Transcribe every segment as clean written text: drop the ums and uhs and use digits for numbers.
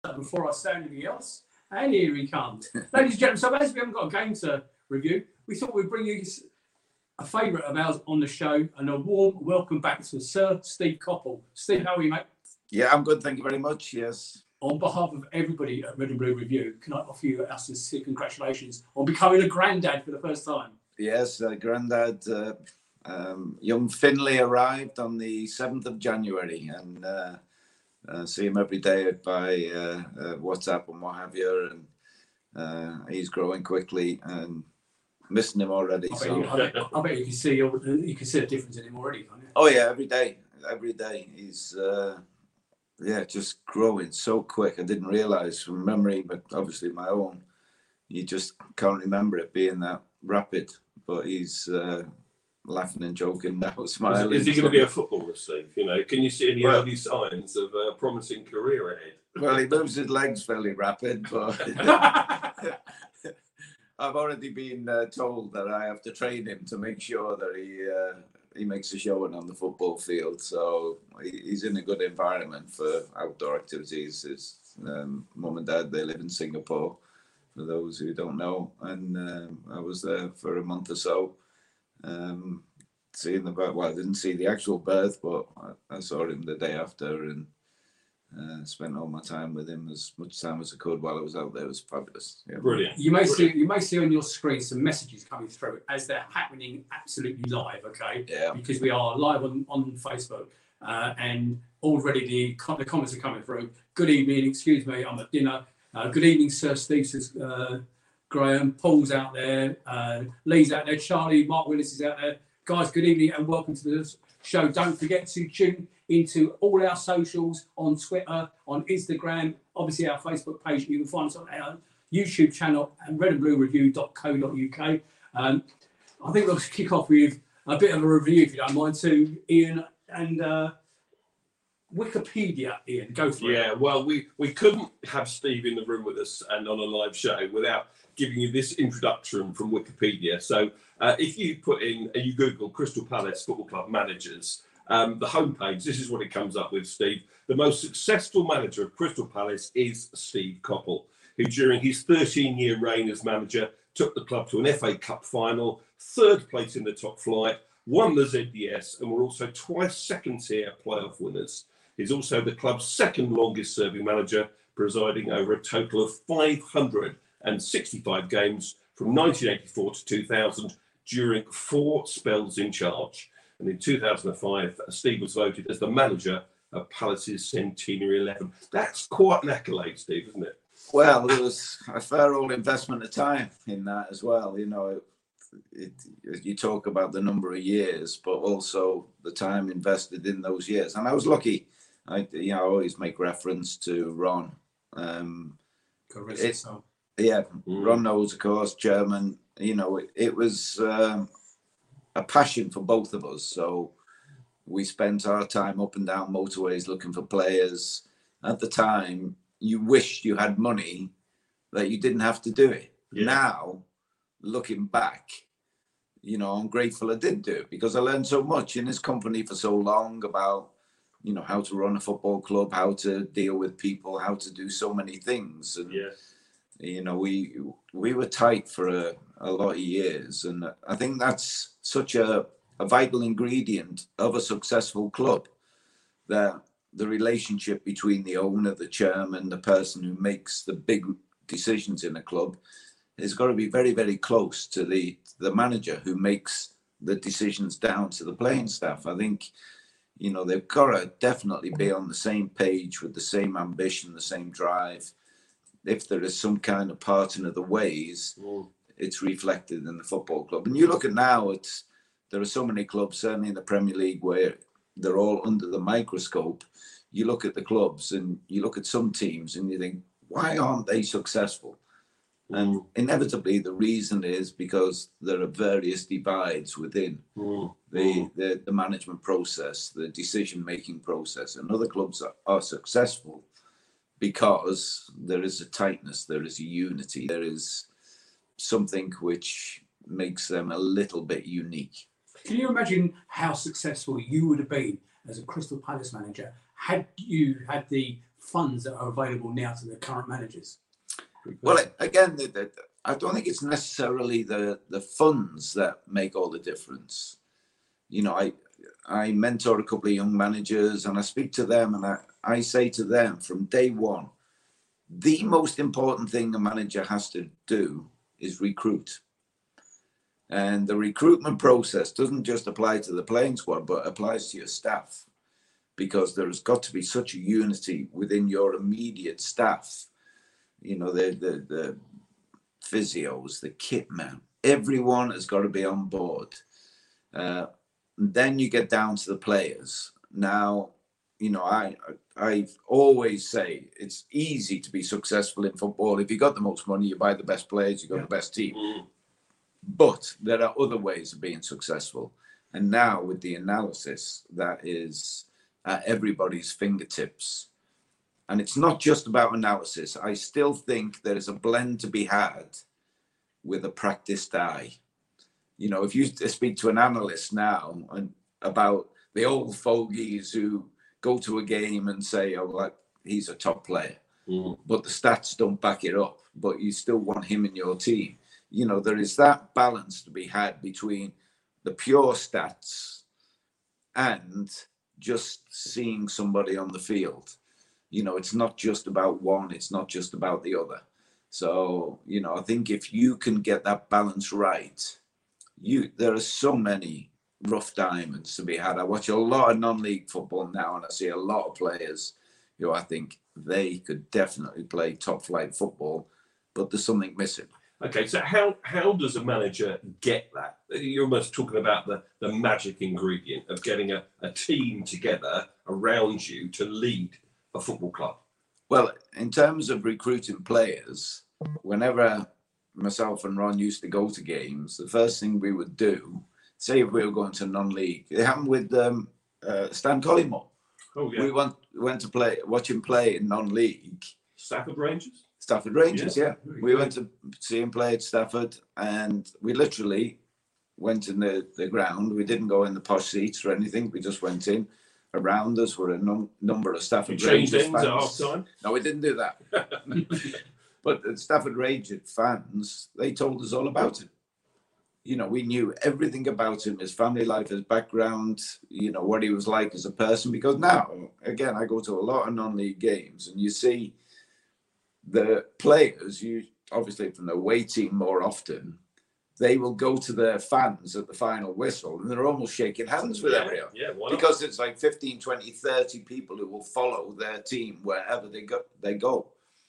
before I say anything else. And here he comes. Ladies and gentlemen, so as we haven't got a game to review, we thought we'd bring you a favourite of ours on the show and a warm welcome back to Sir Steve Coppell. Steve, how are you, mate? Yeah, I'm good. Thank you very much. Yes. On behalf of everybody at Red and Blue Review, can I offer you our sincere congratulations on becoming a granddad for the first time? Yes, granddad. Young Finlay arrived on the 7th of January and see him every day by WhatsApp and what have you. And he's growing quickly and missing him already. I bet you can see the difference in him already, can't you? Oh yeah, every day. He's just growing so quick. I didn't realise from memory, but obviously my own, you just can't remember it being that rapid. But he's laughing and joking now, smiling. Is he going to be a footballer, Steve? You know, can you see any early signs of a promising career ahead? Well, he moves his legs fairly rapid, but I've already been told that I have to train him to make sure that he makes a showing on the football field. So he's in a good environment for outdoor activities. His mum and dad, they live in Singapore, for those who don't know. And I was there for a month or so, seeing the birth. Well, I didn't see the actual birth, but I saw him the day after and spent all my time with him, as much time as I could while I was out there. It was fabulous. Yeah. Brilliant. You may see on your screen some messages coming through as they're happening absolutely live, okay? Yeah. Because we are live on Facebook, and already the comments are coming through. Good evening, excuse me, I'm at dinner. Good evening, Sir Steve, says Graham. Paul's out there, Lee's out there, Charlie, Mark Willis is out there. Guys, good evening and welcome to the show. Don't forget to tune into all our socials on Twitter, on Instagram, obviously our Facebook page. You can find us on our YouTube channel and redandbluereview.co.uk. I think we'll kick off with a bit of a review, if you don't mind, to Ian and Wikipedia. Ian, go for it. Yeah, well, we couldn't have Steve in the room with us and on a live show without giving you this introduction from Wikipedia. So if you put in, you Google Crystal Palace Football Club managers, the homepage, this is what it comes up with, Steve. The most successful manager of Crystal Palace is Steve Coppell, who during his 13-year reign as manager took the club to an FA Cup final, third place in the top flight, won the ZDS, and were also twice second-tier playoff winners. He's also the club's second longest-serving manager, presiding over a total of 565 games from 1984 to 2000 during 4 spells in charge. And in 2005, Steve was voted as the manager of Palace's Centenary 11. That's quite an accolade, Steve, isn't it? Well, there was a fair old investment of time in that as well. You know, you talk about the number of years, but also the time invested in those years. And I was lucky. I always make reference to Ron. Ron knows, of course, chairman. You know, it was a passion for both of us. So we spent our time up and down motorways looking for players. At the time, you wished you had money that you didn't have to do it. Yeah. Now, looking back, you know, I'm grateful I did do it because I learned so much in this company for so long about, you know, how to run a football club, how to deal with people, how to do so many things. And, you know, we were tight for a lot of years. And I think that's such a vital ingredient of a successful club, that the relationship between the owner, the chairman, the person who makes the big decisions in a club has got to be very, very close to the manager who makes the decisions down to the playing staff. I think, you know, they've got to definitely be on the same page with the same ambition, the same drive. If there is some kind of parting of the ways, it's reflected in the football club. And you look at now, there are so many clubs, certainly in the Premier League, where they're all under the microscope. You look at the clubs and you look at some teams and you think, why aren't they successful? And inevitably, the reason is because there are various divides within the management process, the decision-making process. And other clubs are successful because there is a tightness, there is a unity, there is something which makes them a little bit unique. Can you imagine how successful you would have been as a Crystal Palace manager had you had the funds that are available now to the current managers? Well, again, I don't think it's necessarily the funds that make all the difference. You know, I mentor a couple of young managers, and I speak to them, and I say to them from day one, the most important thing a manager has to do is recruit. And the recruitment process doesn't just apply to the playing squad, but applies to your staff, because there has got to be such a unity within your immediate staff. You know, the physios, the kit man, everyone has got to be on board. Then you get down to the players. Now, you know, I always say it's easy to be successful in football. If you got the most money, you buy the best players, you got the best team. But there are other ways of being successful. And now with the analysis that is at everybody's fingertips, and it's not just about analysis. I still think there is a blend to be had with a practiced eye. You know, if you speak to an analyst now about the old fogies who go to a game and say, oh, like, he's a top player, but the stats don't back it up, but you still want him in your team. You know, there is that balance to be had between the pure stats and just seeing somebody on the field. You know, it's not just about one, it's not just about the other. So, you know, I think if you can get that balance right, there are so many rough diamonds to be had. I watch a lot of non-league football now, and I see a lot of players who I think they could definitely play top flight football, but there's something missing. Okay, so how does a manager get that? You're almost talking about the magic ingredient of getting a team together around you to lead a football club. Well, in terms of recruiting players, whenever myself and Ron used to go to games, the first thing we would do, say if we were going to non-league, it happened with Stan Collymore. Oh, yeah. We went to watch him play in non-league. Stafford Rangers? Stafford Rangers, yeah. We good. went to see him play at Stafford, and we literally went in the ground. We didn't go in the posh seats or anything. We just went in. Around us were a number of Stafford Rangers fans. At half time? No, we didn't do that. But the Stafford Rangers fans, they told us all about him. You know, we knew everything about him, his family life, his background, you know, what he was like as a person. Because now, again, I go to a lot of non-league games, and you see the players, you obviously from the away team more often, they will go to their fans at the final whistle, and they're almost shaking hands with everyone. Yeah, because it's like 15, 20, 30 people who will follow their team wherever they go.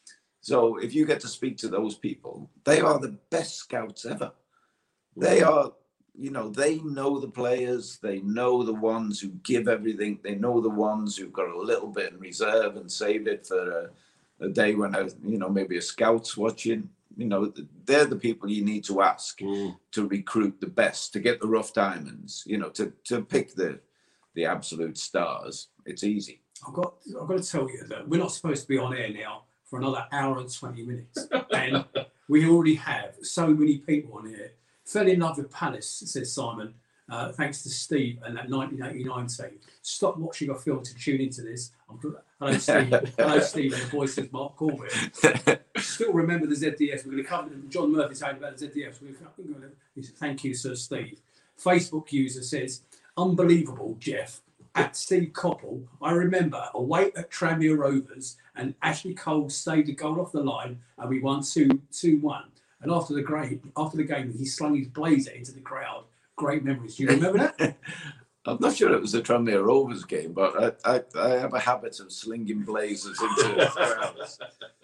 So if you get to speak to those people, they are the best scouts ever. They are, you know, they know the players, they know the ones who give everything, they know the ones who've got a little bit in reserve and save it for a day when, maybe a scout's watching. You know, they're the people you need to ask to recruit the best, to get the rough diamonds, you know, to pick the absolute stars. It's easy. I've got to tell you that we're not supposed to be on air now for another hour and 20 minutes. And we already have so many people on here. Fell in love with Palace, says Simon, thanks to Steve and that 1989 team. Stop watching a film to tune into this. Hello, Steve. Hello, Steve, and the voice is Mark Corbett. Still remember the ZDF. We're going to cover John Murphy saying about the ZDF. Thank you, Sir Steve. Facebook user says, unbelievable, Jeff. At Steve Coppell, I remember away at Tranmere Rovers, and Ashley Cole saved a goal off the line, and we won 2-1. And after the game, he slung his blazer into the crowd. Great memories. Do you remember that? I'm not sure it was a Tranmere Rovers game, but I have a habit of slinging blazers into crowds.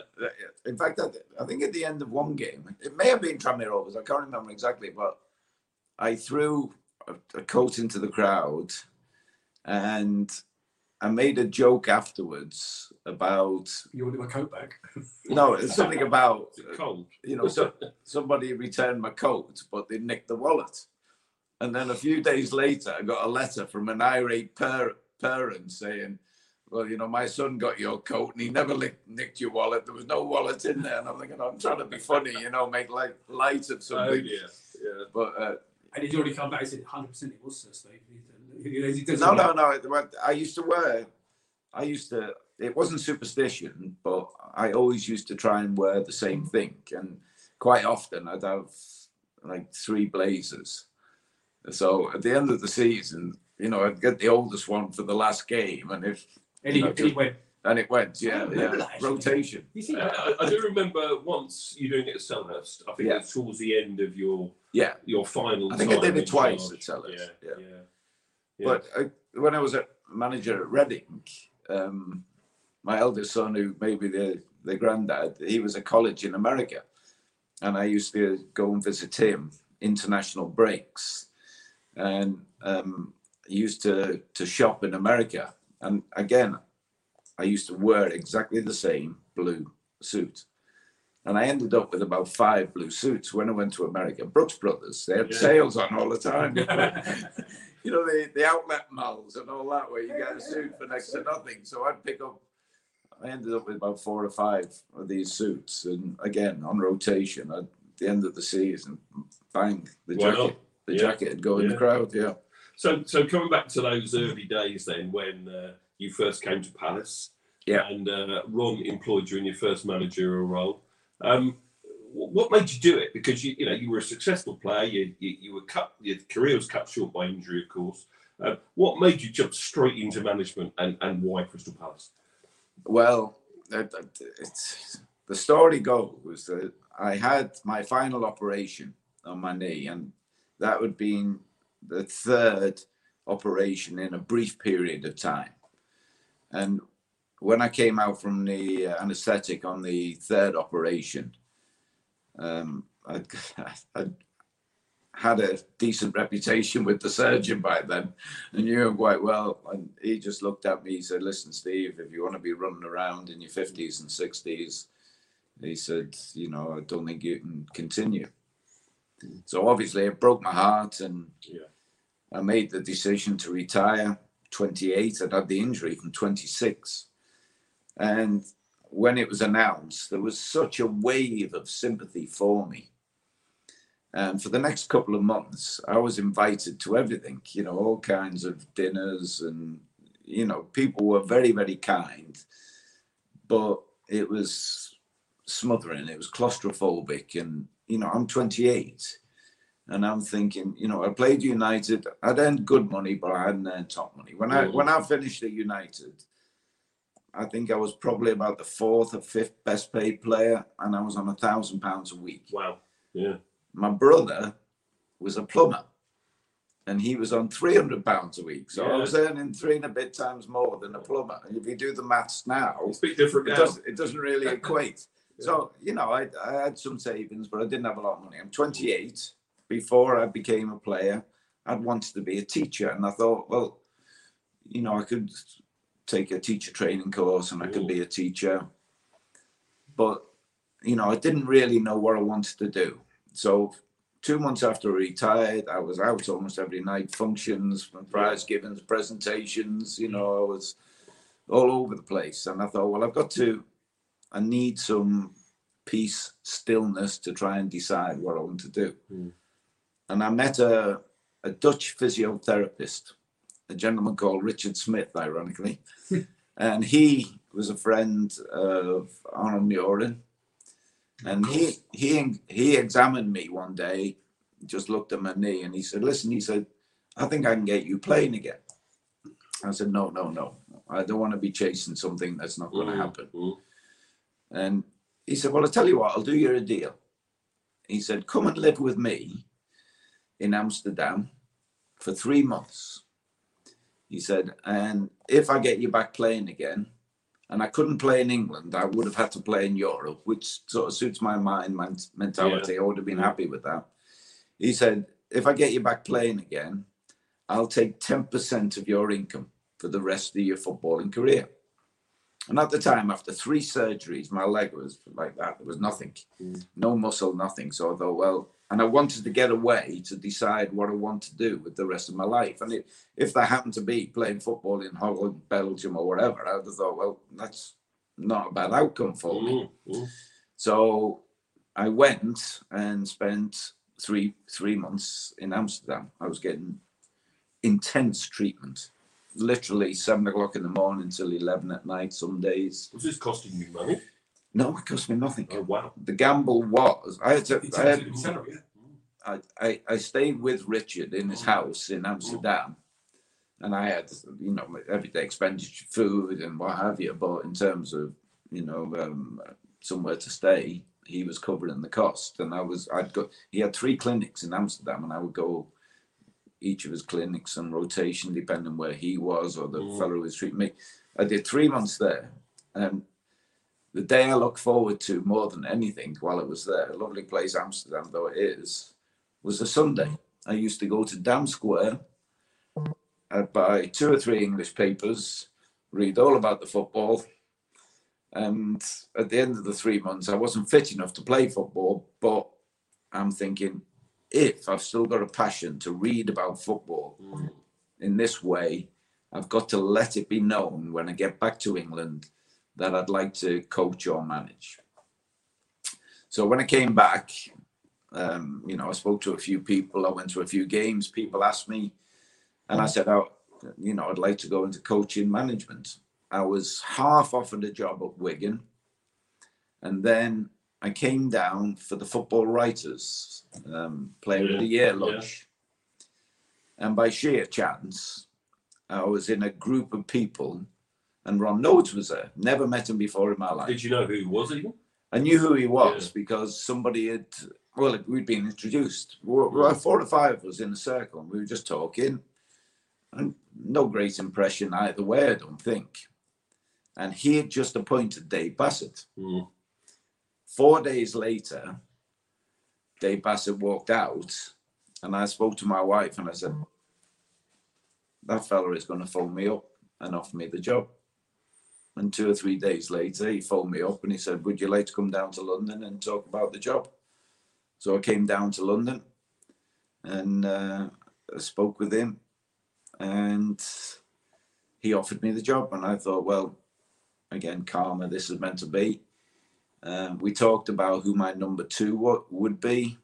In fact, I think at the end of one game, it may have been Tranmere Rovers, I can't remember exactly, but I threw a coat into the crowd, and I made a joke afterwards about... You wanted my coat back? No, it's something about... cold. You know, somebody returned my coat, but they nicked the wallet. And then a few days later, I got a letter from an irate parent saying, well, you know, my son got your coat and he never nicked your wallet. There was no wallet in there. And I'm thinking, I'm trying to be funny, you know, make light of something. Oh, yeah. But... and he's already come back and said, 100% it was Sir Steve. No. I used to wear I used to, it wasn't superstition, but I always used to try and wear the same thing. And quite often I'd have like 3 blazers. So at the end of the season, you know, I'd get the oldest one for the last game. And if, and it went, yeah, rotation. You see, I do remember once you doing it at Selhurst. I think it was towards the end of your final. I think I did it twice charge. at Selhurst. Yeah. But when I was a manager at Reading, my eldest son, who may be the granddad, he was at college in America, and I used to go and visit him international breaks, and he used to shop in America, and again, I used to wear exactly the same blue suit. And I ended up with about 5 blue suits when I went to America. Brooks Brothers, they had sales on all the time. You know, the outlet malls and all that, where you get a suit for next to nothing. So I ended up with about 4 or 5 of these suits. And again, on rotation, at the end of the season, bang, the jacket would go in the crowd, So coming back to those early days then, when you first came to Palace, and Ron employed you in your first managerial role. What made you do it? Because you were a successful player. You were cut. Your career was cut short by injury, of course. What made you jump straight into management, and why Crystal Palace? Well, the story goes that I had my final operation on my knee, and that would be the 3rd operation in a brief period of time. And when I came out from the anaesthetic on the 3rd operation, I had a decent reputation with the surgeon by then, and knew him quite well. And he just looked at me, he said, "Listen, Steve, if you want to be running around in your 50s and 60s, he said, I don't think you can continue." So obviously it broke my heart, and I made the decision to retire. 28, I'd had the injury from 26. And when it was announced, there was such a wave of sympathy for me. And for the next couple of months, I was invited to everything, all kinds of dinners, and, people were very, very kind, but it was smothering. It was claustrophobic. And, I'm 28. And I'm thinking, I played United. I'd earned good money, but I hadn't earned top money. When I finished at United, I think I was probably about the 4th or 5th best paid player, and I was on £1,000 a week. Wow. Yeah. My brother was a plumber, and he was on £300 a week. So I was earning 3 and a bit times more than a plumber. And if you do the maths now, it's a bit different it doesn't really equate. So, I had some savings, but I didn't have a lot of money. I'm 28. Before I became a player, I'd wanted to be a teacher, and I thought, well, I could take a teacher training course and I could be a teacher, but I didn't really know what I wanted to do. So 2 months after I retired, I was out almost every night, functions, prize givings, presentations. I was all over the place, and I thought, well, I need some peace, stillness to try and decide what I want to do. And I met a Dutch physiotherapist, a gentleman called Richard Smith, ironically. And he was a friend of Arnold Murin. And he examined me one day, just looked at my knee, and he said, "Listen," he said, "I think I can get you playing again." I said, no. I don't want to be chasing something that's not going to happen. And he said, "Well, I'll tell you what, I'll do you a deal." He said, "Come and live with me in Amsterdam for 3 months." He said, "And if I get you back playing again," and I couldn't play in England, I would have had to play in Europe, which sort of suits my mentality. I would have been happy with that. He said, "If I get you back playing again, I'll take 10% of your income for the rest of your footballing career." And at the time, after 3 surgeries, my leg was like that. There was nothing, no muscle, nothing. So I thought, well, and I wanted to get away to decide what I want to do with the rest of my life. And if that happened to be playing football in Holland, Belgium, or whatever, I would have thought, well, that's not a bad outcome for me. So I went and spent three months in Amsterdam. I was getting intense treatment. literally 7 o'clock in the morning till 11 at night some days. Was this costing you money? No, it cost me nothing. Oh wow! The gamble was It's absolutely salary, yeah. I stayed with Richard in his house in Amsterdam, and I had, you know, my everyday expenditure, food and what have you. But in terms of, you know, somewhere to stay, he was covering the cost, and he had 3 clinics in Amsterdam, and I would go each of his clinics on rotation depending where he was or the fellow who was treating me. I did 3 months there, and the day I look forward to more than anything while I was there, a lovely place Amsterdam though it is, was a Sunday. I used to go to Dam Square, I'd buy 2 or 3 English papers, read all about the football, and at the end of the 3 months, I wasn't fit enough to play football, but I'm thinking, if I've still got a passion to read about football in this way, I've got to let it be known when I get back to England that I'd like to coach or manage. So when I came back, you know, I spoke to a few people, I went to a few games, people asked me, and I said, you know, I'd like to go into coaching management. I was half offered a job at Wigan, and then I came down for the Football Writers Player of the Year lunch. And by sheer chance, I was in a group of people, and Ron Nodes was there. Never met him before in my life. Did you know who he was even? I knew who he was because somebody had, well, we'd been introduced. 4 or 5 of us in a circle, and we were just talking. And no great impression either way, I don't think. And he had just appointed Dave Bassett. 4 days later, Dave Bassett walked out, and I spoke to my wife and I said, that fella is going to phone me up and offer me the job. And 2 or 3 days later, he phoned me up and he said, would you like to come down to London and talk about the job? So I came down to London and I spoke with him, and he offered me the job. And I thought, well, again, karma, this is meant to be. We talked about who my number 2 would be.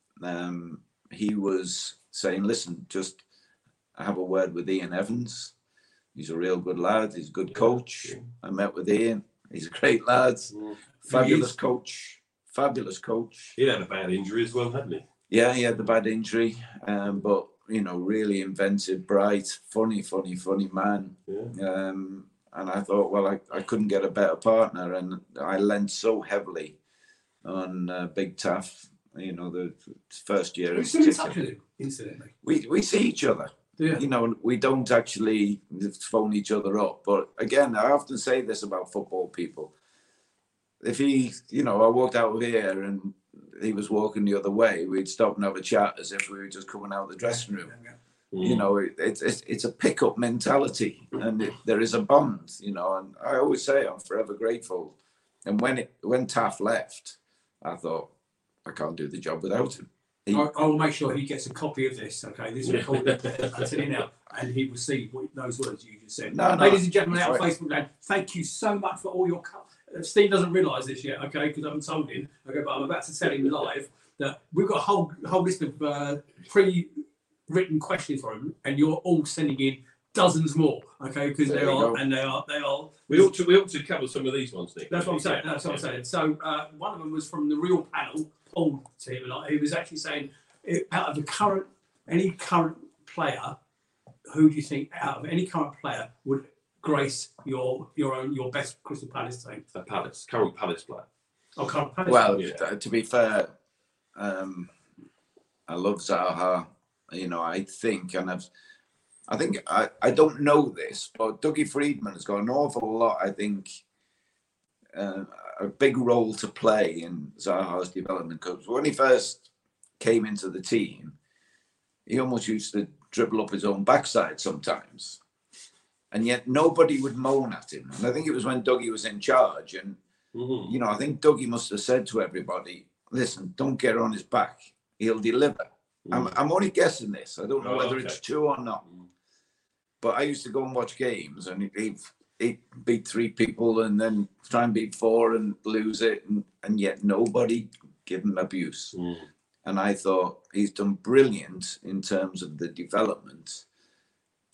He was saying, listen, just have a word with Ian Evans. He's a real good lad. He's a good coach. I met with Ian. He's a great lad. Fabulous coach. Fabulous coach. He had a bad injury as well, hadn't he? Yeah, he had the bad injury. But, you know, really inventive, bright, funny man. And I thought, well, I couldn't get a better partner. And I lent so heavily on Big Taff, you know, the first year. We're still in touch with him, incidentally. We see each other. Yeah. You know, we don't actually phone each other up. But again, I often say this about football people. If he, you know, I walked out of here and he was walking the other way, we'd stop and have a chat as if we were just coming out of the dressing room. You know, it's a pickup mentality, and there is a bond, you know, and I always say I'm forever grateful. And when Taff left, I thought, I can't do the job without him. I will make sure he gets a copy of this, okay? This is recorded. I'll tell you now, and he will see those words you just said. Ladies and gentlemen out on Facebook land, thank you so much for all your... Steve doesn't realise this yet, okay, because I haven't told him, okay, but I'm about to tell him live that we've got a whole list of pre-written questions for him, and you're all sending in dozens more, okay, because they are. We ought to cover some of these ones, Nick. That's what I'm saying. That's what I'm saying. So one of them was from the real panel, Paul to him, and he was actually saying, out of any current player, who do you think out of any current player would grace your best Crystal Palace team? A Palace, current Palace player. Oh, current Palace. Well, to be fair, I love Zaha. You know, I think I don't know this, but Dougie Freedman has got an awful lot, I think, a big role to play in Zaha's development. Because when he first came into the team, he almost used to dribble up his own backside sometimes. And yet nobody would moan at him. And I think it was when Dougie was in charge. And, you know, I think Dougie must have said to everybody, listen, don't get on his back. He'll deliver. I'm only guessing this. I don't know whether it's true or not. But I used to go and watch games, and he'd beat 3 people and then try and beat 4 and lose it. And yet nobody give him abuse. And I thought he's done brilliant in terms of the development.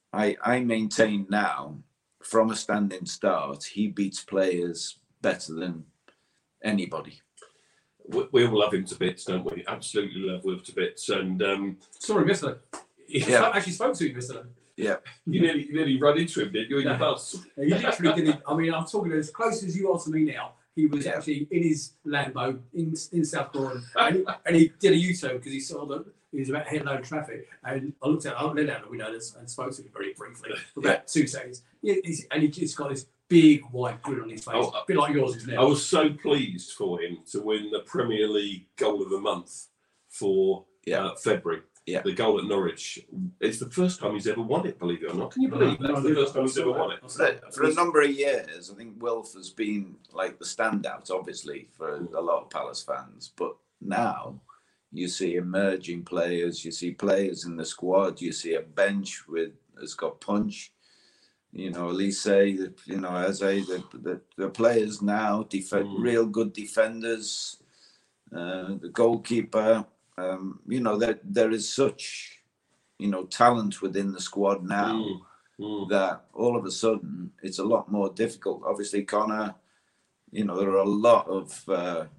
I maintain now, from a standing start, he beats players better than anybody. We all love him to bits, don't we? Absolutely love Will to bits. And Saw him yesterday. Yeah. Actually spoke to him yesterday. Yeah. you nearly run into him, did you, in your bus? He literally did it. I mean, I'm talking as close as you are to me now. He was Yeah. actually in his Lambo in South Croydon, and he did a U-turn because he saw that he was about to hit a load of traffic. And I looked at, I let out the window and spoke to him very briefly for about 2 seconds. And he just got this big white grin on his face, Oh, a bit like yours is I now. was so pleased for him to win the Premier League goal of the month for February. Yeah. The goal at Norwich. It's the first time he's ever won it, believe it or not. Can you believe that's the first time he's ever won it? For a number of years, I think Wilf has been like the standout, obviously, for a lot of Palace fans. But now you see emerging players, you see players in the squad, you see a bench has got punch. You know, Elise, you know, as the players now, real good defenders, the goalkeeper. You know, there is such, you know, talent within the squad now that all of a sudden it's a lot more difficult. Obviously, Connor, you know, there are a lot of.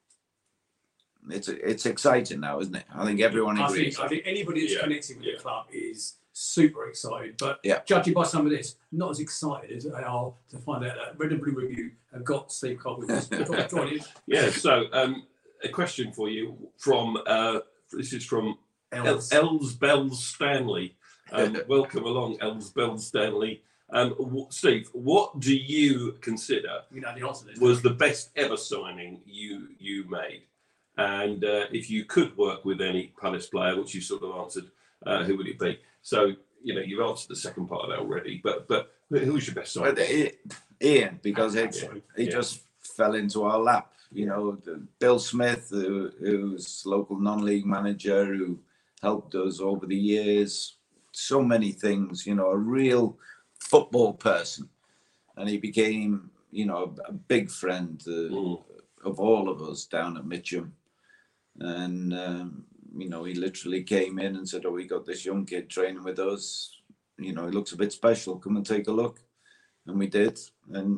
It's exciting now, isn't it? I think everyone agrees. I think anybody that's connected with the club is super excited, but judging by some of this, not as excited as they are to find out that Red and Blue Review have got Steve Cobb with us. Yeah, so a question for you from this is from Els Bells Stanley. Welcome along, Els Bells Stanley. Steve, what do you consider was the best ever signing you made? And if you could work with any Palace player, which you sort of answered, who would it be? So, you know, you've answered the second part of that already, but who was your best signing? Ian, because he just fell into our lap. You know, Bill Smith, who's local non-league manager, who helped us over the years, so many things, you know, a real football person. And he became, you know, a big friend of all of us down at Mitcham. And, you know, he literally came in and said, we got this young kid training with us. You know, he looks a bit special. Come and take a look. And we did. And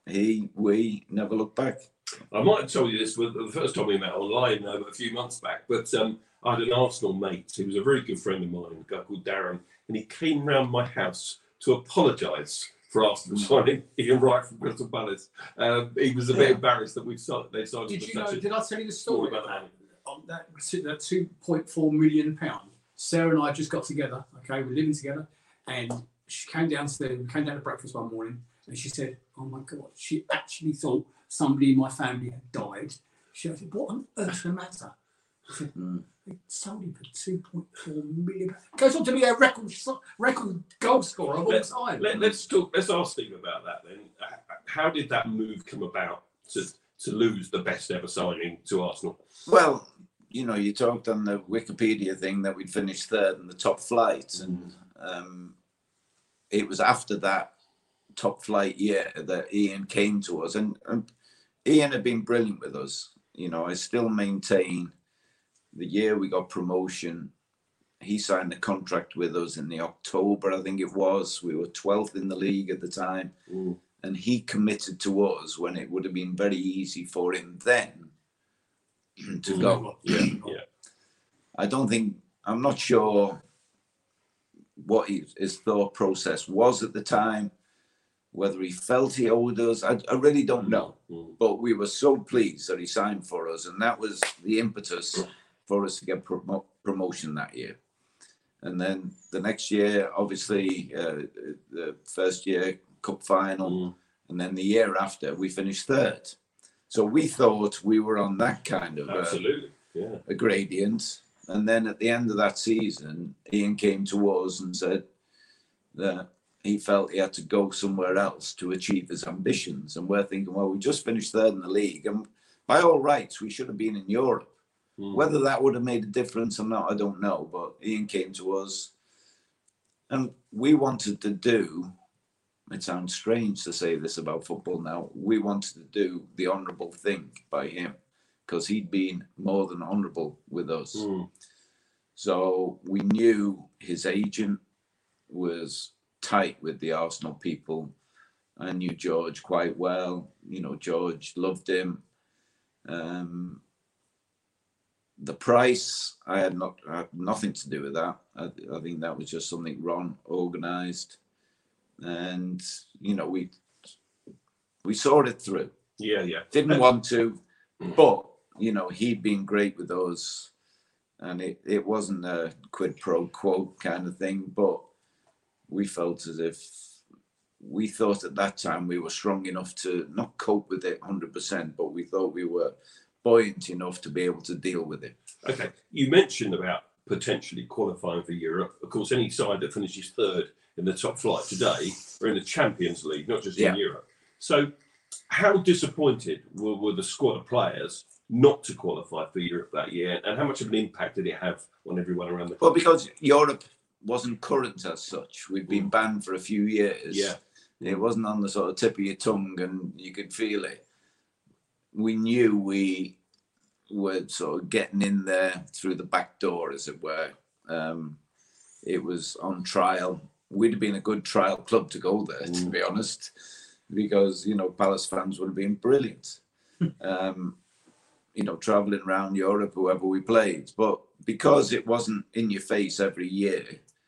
we never looked back. I might have told you this the first time we met online a few months back, but I had an Arsenal mate who was a very good friend of mine, a guy called Darren, and he came round my house to apologise for Arsenal signing Ian Wright from Crystal Palace. He was a bit embarrassed that they signed. Did you know? Did I tell you the story about that? On that £2.4 million. Sarah and I just got together. Okay, we're living together, and she came downstairs. We came down to breakfast one morning, and she said, "Oh my God!" She actually thought somebody in my family had died. She said, "What on earth's the matter?" I said, "They sold him for £2.4 million." Goes on to be a record goal scorer of all time. Let's ask Steve about that then. How did that move come about to lose the best ever signing to Arsenal? Well, you know, you talked on the Wikipedia thing that we'd finished third in the top flight, and it was after that top flight year that Ian came to us, and Ian had been brilliant with us. You know, I still maintain the year we got promotion, he signed a contract with us in the October, I think it was. We were 12th in the league at the time. And he committed to us when it would have been very easy for him then to go. I'm not sure what his thought process was at the time, whether he felt he owed us. I really don't know. But we were so pleased that he signed for us, and that was the impetus for us to get promotion that year. And then the next year, obviously, the first year, cup final, and then the year after we finished third. So we thought we were on that kind of a gradient. And then at the end of that season, Ian came to us and said that he felt he had to go somewhere else to achieve his ambitions. And we're thinking, well, we just finished third in the league, and by all rights, we should have been in Europe. Whether that would have made a difference or not, I don't know. But Ian came to us, and we wanted to do, it sounds strange to say this about football now, we wanted to do the honourable thing by him, because he'd been more than honourable with us. So we knew his agent was tight with the Arsenal people. I knew George quite well. You know, George loved him. The price, I had nothing to do with that. I think that was just something Ron organised, and you know, we saw it through. Yeah. Didn't want to, but you know, he'd been great with us, and it wasn't a quid pro quo kind of thing. But we felt as if we thought at that time we were strong enough to not cope with it 100%, but we thought we were buoyant enough to be able to deal with it. Okay, you mentioned about potentially qualifying for Europe. Of course, any side that finishes third in the top flight today are in the Champions League, not just in Europe. So how disappointed were the squad of players not to qualify for Europe that year, and how much of an impact did it have on everyone around the country? Well, because Europe wasn't current as such. We'd been banned for a few years. Yeah. It wasn't on the sort of tip of your tongue, and you could feel it. We knew we were sort of getting in there through the back door, as it were. It was on trial. We'd have been a good trial club to go there, to be honest, because, you know, Palace fans would have been brilliant. You know, travelling around Europe, whoever we played. But because it wasn't in your face every year,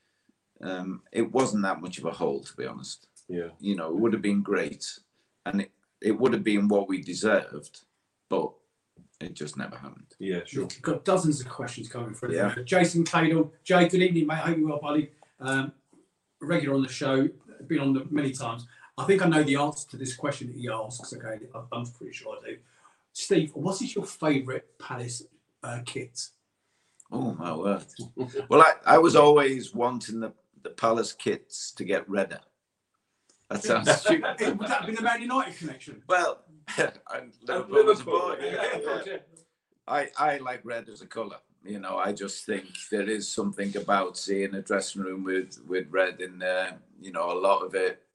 it wasn't that much of a hole, to be honest. Yeah. You know, it would have been great, and it would have been what we deserved, but it just never happened. Yeah, sure. We've got dozens of questions coming through. Yeah. Jason Cadle. Jay, good evening, mate. I hope you're well, buddy. Regular on the show, been on many times. I think I know the answer to this question that he asks. Okay, I'm pretty sure I do. Steve, what is your favourite Palace kit? Oh, my word. Well, I was always wanting the Palace kits to get redder. That sounds stupid. Would that have been the Man United connection? Well, Liverpool. I like red as a colour. You know, I just think there is something about seeing a dressing room with red in there. You know, a lot of it.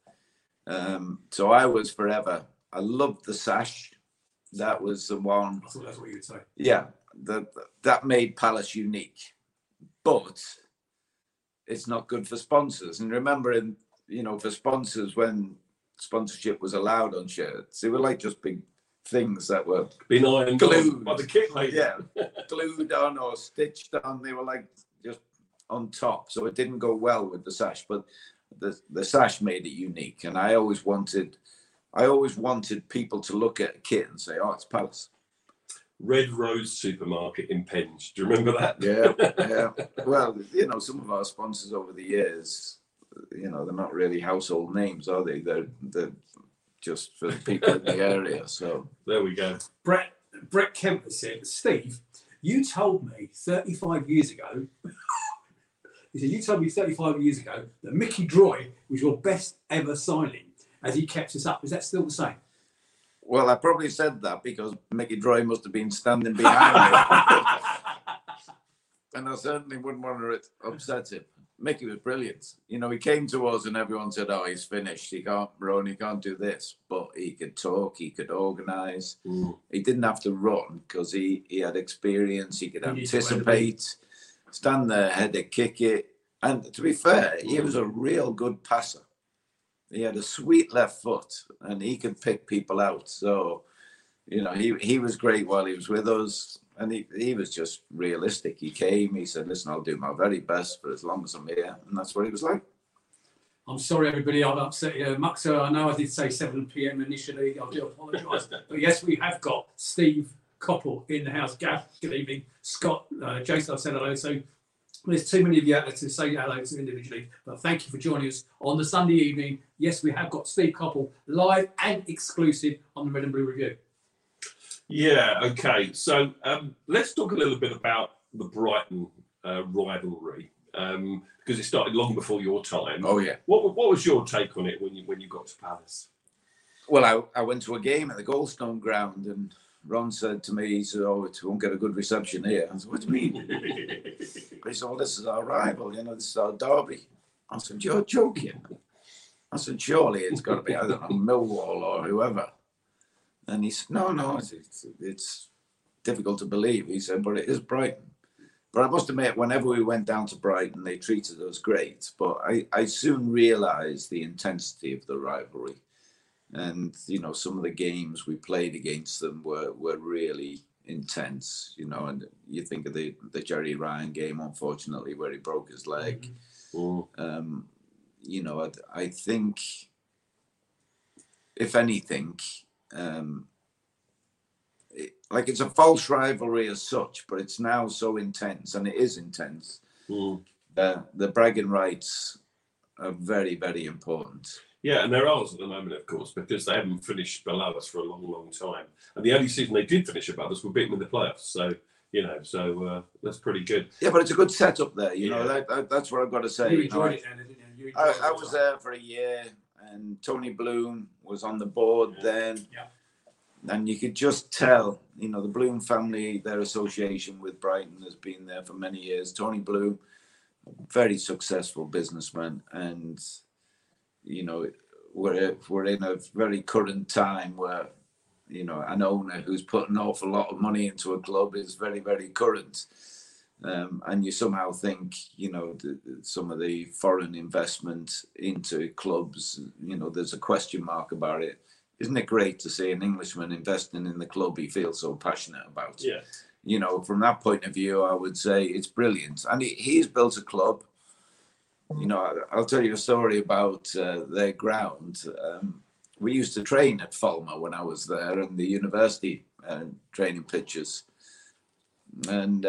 So I was forever. I loved the sash. That was the one. I thought that's what you would say. Yeah, that made Palace unique, but it's not good for sponsors. And remembering, you know, for sponsors, when sponsorship was allowed on shirts, they were like just big things that were benign, glued by the kit lady. Yeah, glued on or stitched on. They were like just on top, so it didn't go well with the sash. But the sash made it unique, and I always wanted people to look at a kit and say, "Oh, it's Palace." Red Rose Supermarket in Penge. Do you remember that? Yeah. Well, you know, some of our sponsors over the years, you know, they're not really household names, are they? They're just for the people in the area. So there we go. Brett Kemper said, Steve, you told me 35 years ago. He said, you told me 35 years ago that Mickey Droy was your best ever signing, as he kept us up. Is that still the same? Well, I probably said that because Mickey Droy must have been standing behind me. And I certainly wouldn't want to upset him. Mickey was brilliant. You know, he came to us and everyone said, "Oh, he's finished. He can't run. He can't do this." But he could talk. He could organise. He didn't have to run because he had experience. He could anticipate, stand there, head it, kick it. And to be fair, he was a real good passer. He had a sweet left foot and he could pick people out. So, you know, he was great while he was with us. And he was just realistic. He came, he said, "Listen, I'll do my very best for as long as I'm here." And that's what he was like. I'm sorry, everybody, I've upset you. Muxa, I know I did say 7 p.m. initially. I do apologise. But yes, we have got Steve Coppell in the house. Gav, good evening. Scott, Jason, I've said hello. So there's too many of you to say hello to individually. But thank you for joining us on the Sunday evening. Yes, we have got Steve Coppell live and exclusive on the Red and Blue Review. Yeah, okay. So let's talk a little bit about the Brighton rivalry, because it started long before your time. Oh, yeah. What was your take on it when you got to Palace? Well, I went to a game at the Goldstone ground and Ron said to me, he said, "Oh, it won't get a good reception here." I said, "What do you mean?" He said, "Well, this is our rival, you know, this is our derby." I said, "You're joking." I said, "Surely it's got to be, I don't know, Millwall or whoever." And he said, no, it's difficult to believe. He said, "But it is Brighton." But I must admit, whenever we went down to Brighton, they treated us great. But I soon realised the intensity of the rivalry. And, you know, some of the games we played against them were really intense, you know, and you think of the Jerry Ryan game, unfortunately, where he broke his leg. Mm. You know, I think, if anything, it's a false rivalry as such, but it's now so intense, and it is intense. Mm. The bragging rights are very, very important. Yeah, and they're ours at the moment, of course, because they haven't finished below us for a long, long time. And the only season they did finish above us, we beat them in the playoffs. So, you know, that's pretty good. Yeah, but it's a good setup there. You know, that's what I've got to say. You enjoyed it, then, didn't you? I was there for a year, and Tony Bloom was on the board then. Yeah. And you could just tell, you know, the Bloom family, their association with Brighton has been there for many years. Tony Bloom, very successful businessman, and you know, we're in a very current time where, you know, an owner who's put an awful lot of money into a club is very, very current. And you somehow think, you know, some of the foreign investment into clubs, you know, there's a question mark about it. Isn't it great to see an Englishman investing in the club he feels so passionate about? Yeah. You know, from that point of view, I would say it's brilliant. And he's built a club. You know, I'll tell you a story about their ground. We used to train at Fulmer when I was there, and the university training pitches. And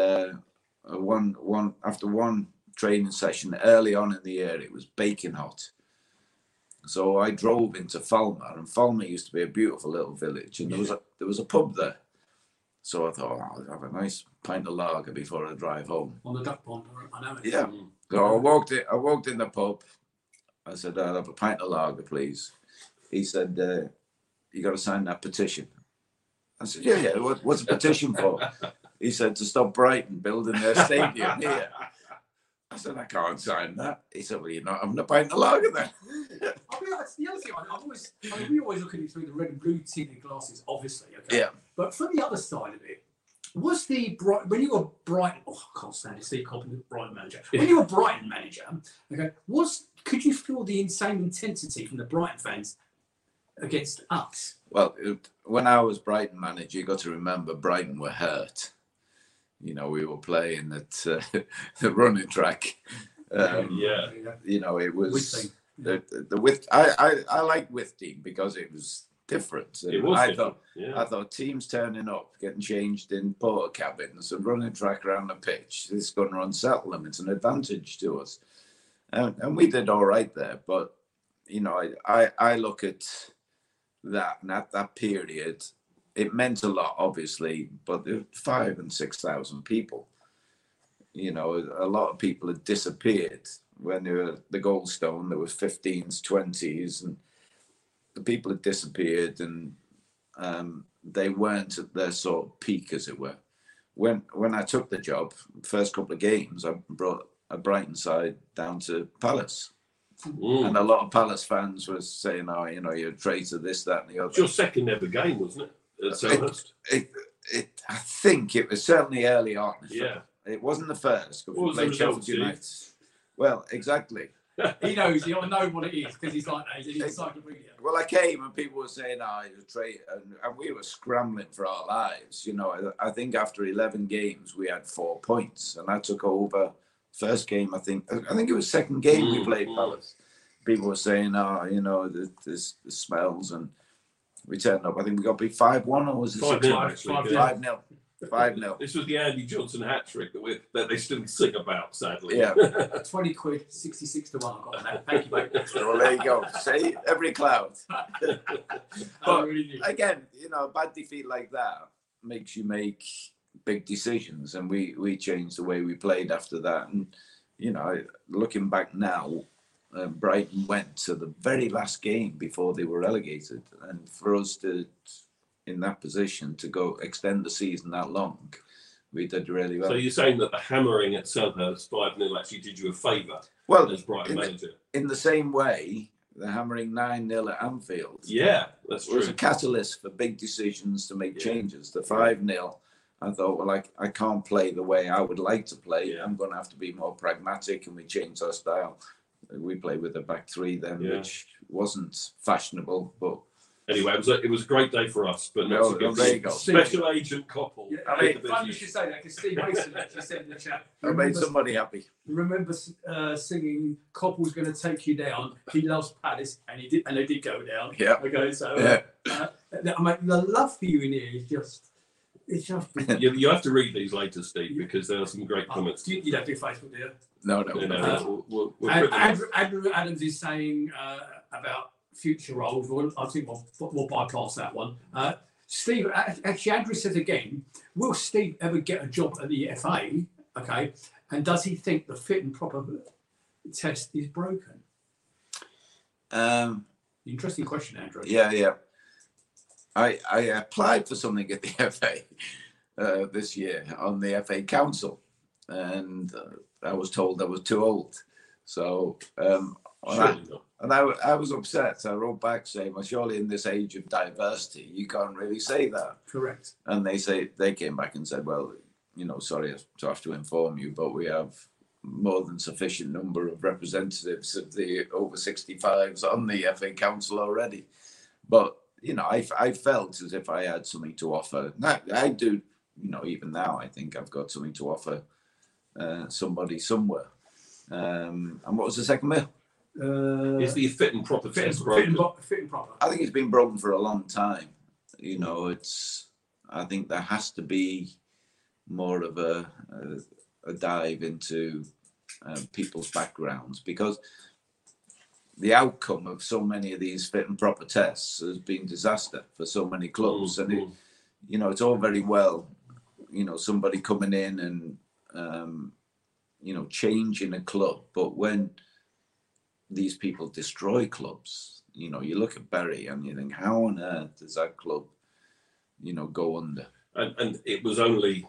after one training session early on in the year, it was baking hot. So I drove into Fulmer, and Fulmer used to be a beautiful little village, and there was a pub there. So I thought, I'll have a nice pint of lager before I drive home. On the duck pond, I know it. Yeah. So I walked in the pub. I said, I'll have a pint of lager, please. He said, you got to sign that petition. I said, yeah. What's the petition for? He said, to stop Brighton building their stadium here. I said, I can't sign that. He said, well, you're not having a pint of lager then. I mean, that's the other thing. We always look at it through the red and blue tinted glasses, obviously. Okay. Yeah. But from the other side of it, was when you were Brighton? Oh, I can't stand it. Steve Coppin, Brighton manager. When you were Brighton manager, okay, could you feel the insane intensity from the Brighton fans against us? Well, when I was Brighton manager, you got to remember Brighton were hurt. You know, we were playing at the running track. You know, it was the width. I like Withdean because it was different. It was different. I thought teams turning up, getting changed in porter cabins and running track around the pitch, this is going to unsettle them. It's an advantage to us. And we did all right there. But, you know, I look at that, and at that period, it meant a lot, obviously, but there were 5,000 and 6,000 people. You know, a lot of people had disappeared when they were the Goldstone. There was 15s, 20s, and the people had disappeared, and they weren't at their sort of peak, as it were. When I took the job, first couple of games, I brought a Brighton side down to Palace. And a lot of Palace fans were saying, oh, you know, you're a traitor, this, that, and the other. It's your second ever game, wasn't it? I think it was certainly early on. Yeah. It wasn't the first. What was the result, Steve? Well, exactly. He knows. I know what it is because he's like that. He's an encyclopedia. Well, I came and people were saying, oh, you're a traitor. And we were scrambling for our lives. You know, I think after 11 games, we had 4 points. And I took over first game, I think it was second game we played Palace. People were saying, oh, you know, this smells. And we turned up. I think we got beat 5-1, or was it 5-0? 5-0. This was the Andy Johnson hat trick that they still sing about, sadly. Yeah. 20 quid, 66 to 1. I got that. Thank you, mate. Well, there you go. See, every cloud. But really again, you know, a bad defeat like that makes you make big decisions, and we changed the way we played after that. And you know, looking back now, Brighton went to the very last game before they were relegated, and for us to, in that position, to go extend the season that long, we did really well. So you're saying that the hammering at Selhurst 5-0 actually did you a favour? Well, as Brighton manager, in the same way, the hammering 9-0 at Anfield. Yeah, that's true. It was a catalyst for big decisions to make changes. The 5-0, I thought, well, I can't play the way I would like to play. Yeah. I'm going to have to be more pragmatic, and we changed our style. We played with a back three then, which wasn't fashionable, but anyway, it was a great day for us. But No, there you go. Special Agent Koppel. Yeah, out I mean, of the funny you business. should say that because Steve Mason actually said in the chat. I made somebody happy. Remember singing "Coppell's going to take you down." He loves Palace, and he did, and they did go down. Yeah. Okay, so Yeah. I mean, the love for you in here is just, it's just. You have to read these later, Steve, because there are some great comments. You don't do Facebook, do you? No. You know, we're And pretty- Andrew Adams is saying about future roles. Well, I think we'll bypass that one. Steve, actually, Andrew says again, will Steve ever get a job at the FA? Okay, and does he think the fit and proper test is broken? Interesting question, Andrew. Yeah. I applied for something at the FA this year on the FA Council, and I was told I was too old. So, Surely not. and I was upset. I wrote back saying, well, surely in this age of diversity, you can't really say that. Correct. And they came back and said, well, sorry to have to inform you, but we have more than sufficient number of representatives of the over 65s on the FA Council already. But, I felt as if I had something to offer. I do, even now, I think I've got something to offer somebody somewhere. And what was the second bit? Is the fit and proper Fit test and broken? proper. I think it's been broken for a long time. I think there has to be more of a dive into people's backgrounds, because the outcome of so many of these fit and proper tests has been disaster for so many clubs. And it's all very well, somebody coming in and changing a club, but when these people destroy clubs, you look at Bury and you think, how on earth does that club go under? And it was only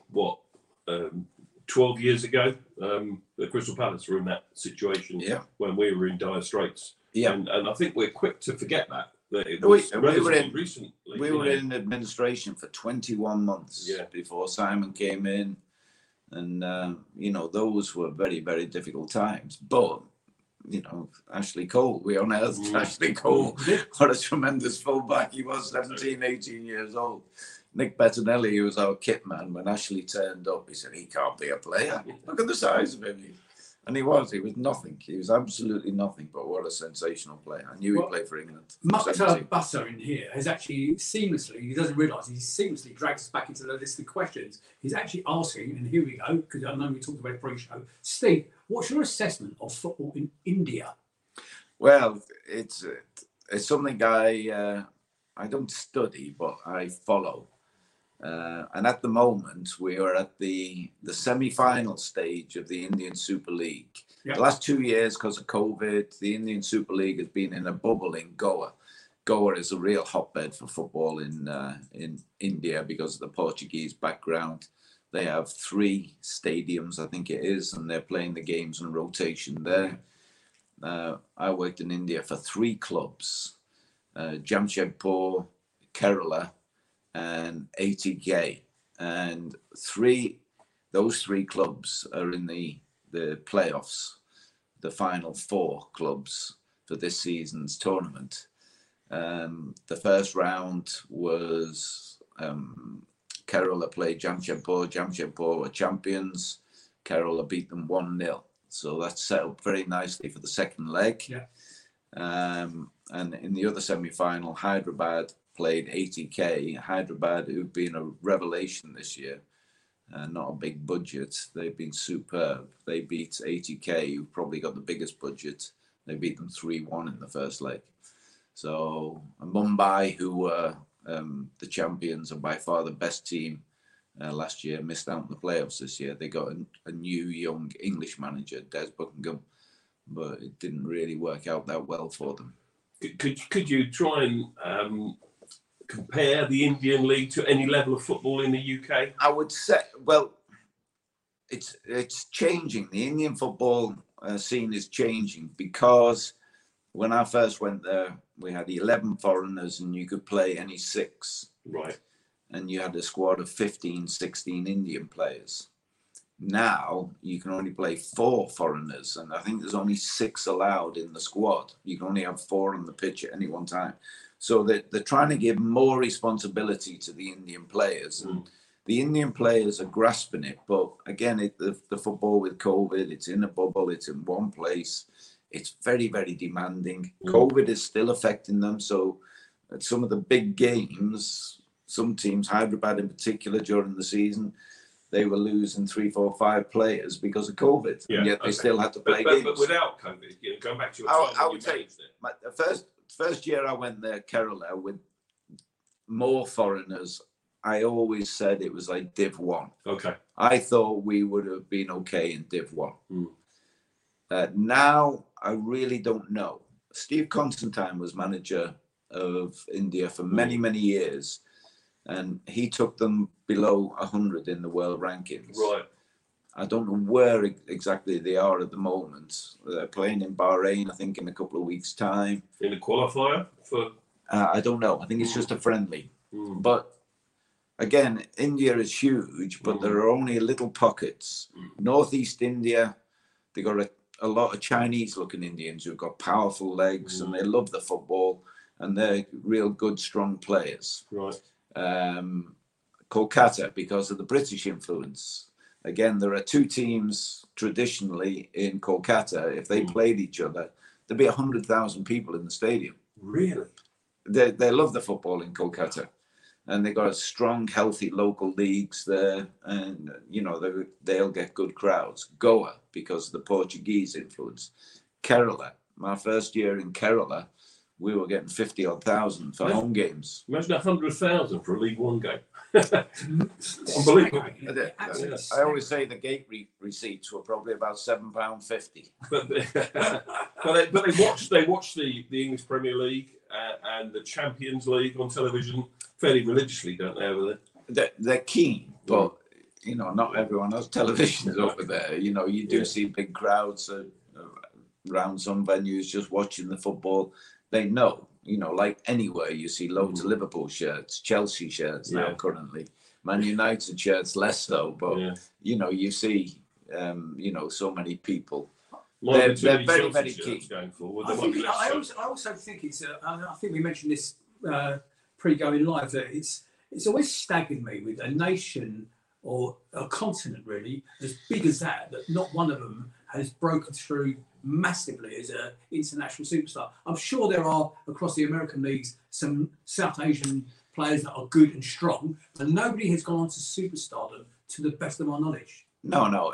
12 years ago that Crystal Palace were in that situation when we were in dire straits. Yeah. And I think we're quick to forget that it was relatively recently. We were in administration for 21 months before Simon came in, and those were very, very difficult times. But Ashley Cole, we unearthed Ashley Cole. What a tremendous fullback he was, 17, 18 years old. Nick Bettinelli, who was our kit man, when Ashley turned up, he said, he can't be a player. Look at the size of him. And he was nothing. He was absolutely nothing, but what a sensational player. I knew he played for England. Mukhtar Butter in here has actually seamlessly, he doesn't realise, he seamlessly drags us back into the list of questions. He's actually asking, and here we go, because I know we talked about it pre-show. Steve, what's your assessment of football in India? Well, it's something I don't study, but I follow. And at the moment, we are at the semi-final stage of the Indian Super League. The last 2 years, because of COVID, the Indian Super League has been in a bubble in Goa. Goa is a real hotbed for football in India because of the Portuguese background. They have 3 stadiums, I think it is, and they're playing the games on rotation there. I worked in India for 3 clubs, Jamshedpur, Kerala, and ATK, and those 3 clubs are in the playoffs, the final 4 clubs for this season's tournament. The first round was Kerala played Jamshedpur. Jamshedpur were champions. Kerala beat them 1-0. So that set up very nicely for the second leg. And in the other semi-final, Hyderabad played ATK. Hyderabad, who've been a revelation this year, not a big budget. They've been superb. They beat ATK, who probably got the biggest budget. They beat them 3-1 in the first leg. So Mumbai, who were the champions and by far the best team last year, missed out in the playoffs this year. They got a new young English manager, Des Buckingham, but it didn't really work out that well for them. Could you try and compare the Indian League to any level of football in the UK? I would say, well, it's changing. The Indian football scene is changing, because when I first went there, we had 11 foreigners and you could play any 6. Right. and you had a squad of 15, 16 Indian players. Now you can only play 4 foreigners, and I think there's only 6 allowed in the squad. You can only have 4 on the pitch at any one time. So they're trying to give more responsibility to the Indian players. And the Indian players are grasping it. But again, the football with COVID, it's in a bubble, it's in one place. It's very, very demanding. COVID is still affecting them. So at some of the big games, some teams, Hyderabad in particular, during the season, they were losing 3, 4, 5 players because of COVID, and yet they still had to play games. But without COVID, going back to your time, I would say the first year I went there, Kerala, with more foreigners, I always said it was like Div 1. Okay. I thought we would have been okay in Div 1. Now, I really don't know. Steve Constantine was manager of India for many, many years, and he took them below 100 in the world rankings. Right. I don't know where exactly they are at the moment. They're playing in Bahrain, I think, in a couple of weeks' time. In the qualifier for? I don't know. I think it's just a friendly. But again, India is huge, but there are only little pockets. Northeast India, they got a lot of Chinese-looking Indians who've got powerful legs and they love the football, and they're real good, strong players. Right. Kolkata, because of the British influence. Again, there are 2 teams traditionally in Kolkata. If they played each other, there'd be 100,000 people in the stadium. Really? They love the football in Kolkata, and they got strong, healthy local leagues there, and they'll get good crowds. Goa, because of the Portuguese influence. Kerala, my first year in Kerala, we were getting 50,000 for home games. Imagine 100,000 for a League One game. Unbelievable. I always say the gate receipts were probably about £7.50. But they watch the English Premier League and the Champions League on television fairly religiously, don't they, over there? They're keen, but not everyone has televisions over there. You do see big crowds around some venues just watching the football. They know, like anywhere, you see loads of Liverpool shirts, Chelsea shirts now currently, Man United shirts less so, but you see, so many people. They're very, very keen. Going forward. I also think it's. I think we mentioned this pre-going live, that it's always staggered me with a nation or a continent really as big as that not one of them has broken through massively as an international superstar. I'm sure there are across the American leagues some South Asian players that are good and strong, but nobody has gone on to superstardom to the best of my knowledge. No.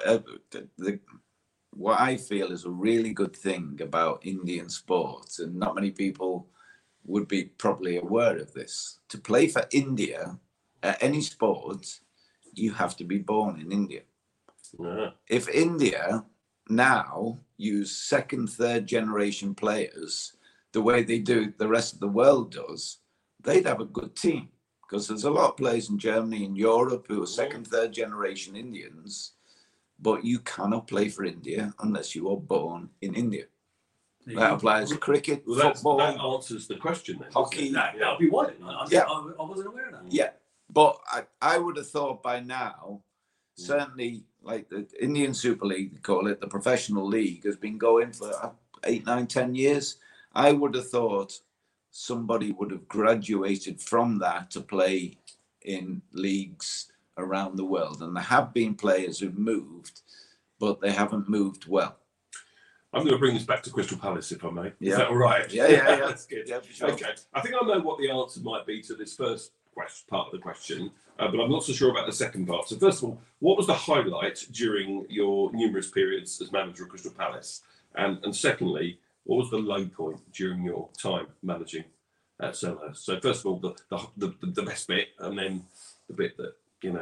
What I feel is a really good thing about Indian sports, and not many people would be probably aware of this. To play for India at any sport, you have to be born in India. Yeah. If India now use 2nd, 3rd generation players the way they do the rest of the world does, they'd have a good team, because there's a lot of players in Germany and Europe who are 2nd, 3rd generation Indians, but you cannot play for India unless you are born in India. That applies to cricket, football. That answers the question then. Hockey. That'll be one. I wasn't aware of that. Yeah, but I would have thought by now, certainly like the Indian Super League, they call it, the professional league, has been going for 8, 9, 10 years. I would have thought somebody would have graduated from that to play in leagues around the world. And there have been players who've moved, but they haven't moved well. I'm going to bring this back to Crystal Palace, if I may. Yeah. Is that all right? Yeah. That's good. Yeah, for sure. Okay. I think I know what the answer might be to this first part of the question, but I'm not so sure about the second part. So first of all, what was the highlight during your numerous periods as manager of Crystal Palace? And secondly, what was the low point during your time managing at Selhurst? So first of all, the best bit, and then the bit that,